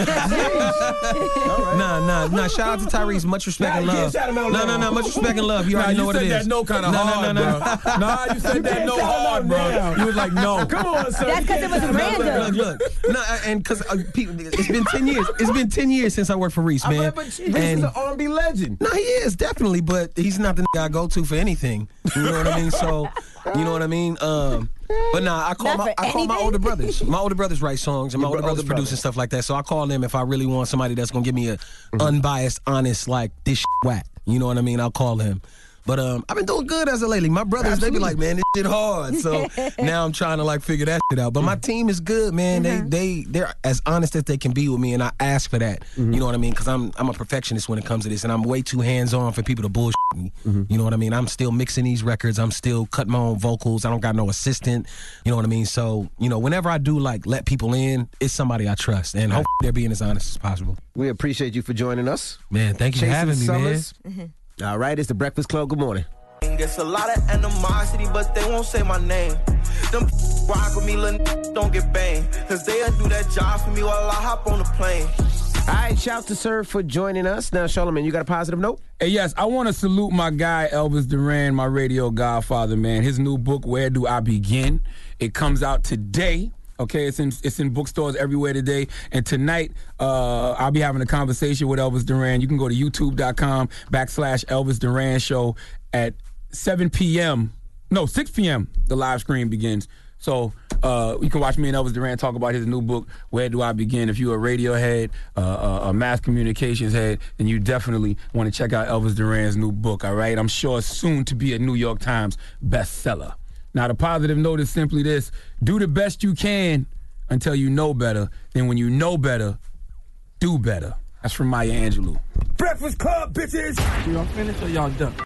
Nah, nah, nah. Shout out to Tyrese. Much respect Nah, and you love. can't shout him out No, now. no, no. Much respect and love. You Nah, already know you what said it is. that no kind of No, no, hard, no, no. bro. Nah, you said that no hard, bro. You was like, no. Come on, son. That's because it was random. Look, look. No, and because uh, people, it's been ten years. It's been ten years since I worked for Reese, man. I mean, but Reese is And- an R and B legend. No, he is definitely, but he's not the nigga I go to for anything. You know what I mean? So, you know what I mean? Um, but nah, I call Not my for I call my anything? older brothers. My older brothers write songs, and my Your older bro- brothers older produce brothers. and stuff like that. So I call them if I really want somebody that's gonna give me a unbiased, honest, like this shit whack. You know what I mean? I'll call him. But um, I've been doing good as of lately. My brothers, they be like, man, this shit hard. So now I'm trying to like figure that shit out. But my team is good, man. Mm-hmm. They they they're as honest as they can be with me, and I ask for that. You know what I mean? Because I'm I'm a perfectionist when it comes to this, and I'm way too hands on for people to bullshit me. You know what I mean? I'm still mixing these records. I'm still cutting my own vocals. I don't got no assistant. You know what I mean? So you know, whenever I do like let people in, it's somebody I trust, and hopefully they're being as honest as possible. We appreciate you for joining us. Man, thank you for Jason having me, man. Summers. All right, it's the Breakfast Club. Good morning. It's a lot of animosity, but they won't say my name. Them rock with me, little don't get banged. Cause they'll do that job for me while I hop on the plane. All right, shout to Sir for joining us. Now, Charlamagne, you got a positive note? Hey, yes, I want to salute my guy, Elvis Duran, my radio godfather, man. His new book, Where Do I Begin? It comes out today. Okay, it's in it's in bookstores everywhere today. And tonight, uh, I'll be having a conversation with Elvis Duran. You can go to youtube.com backslash Elvis Duran show at seven p.m. No, six p.m. The live stream begins. So uh, you can watch me and Elvis Duran talk about his new book, Where Do I Begin? If you're a radio head, uh, a, a mass communications head, then you definitely want to check out Elvis Duran's new book, all right? I'm sure soon to be a New York Times bestseller. Now, the positive note is simply this. Do the best you can until you know better. Then when you know better, do better. That's from Maya Angelou. Breakfast Club, bitches! Y'all finished or y'all done?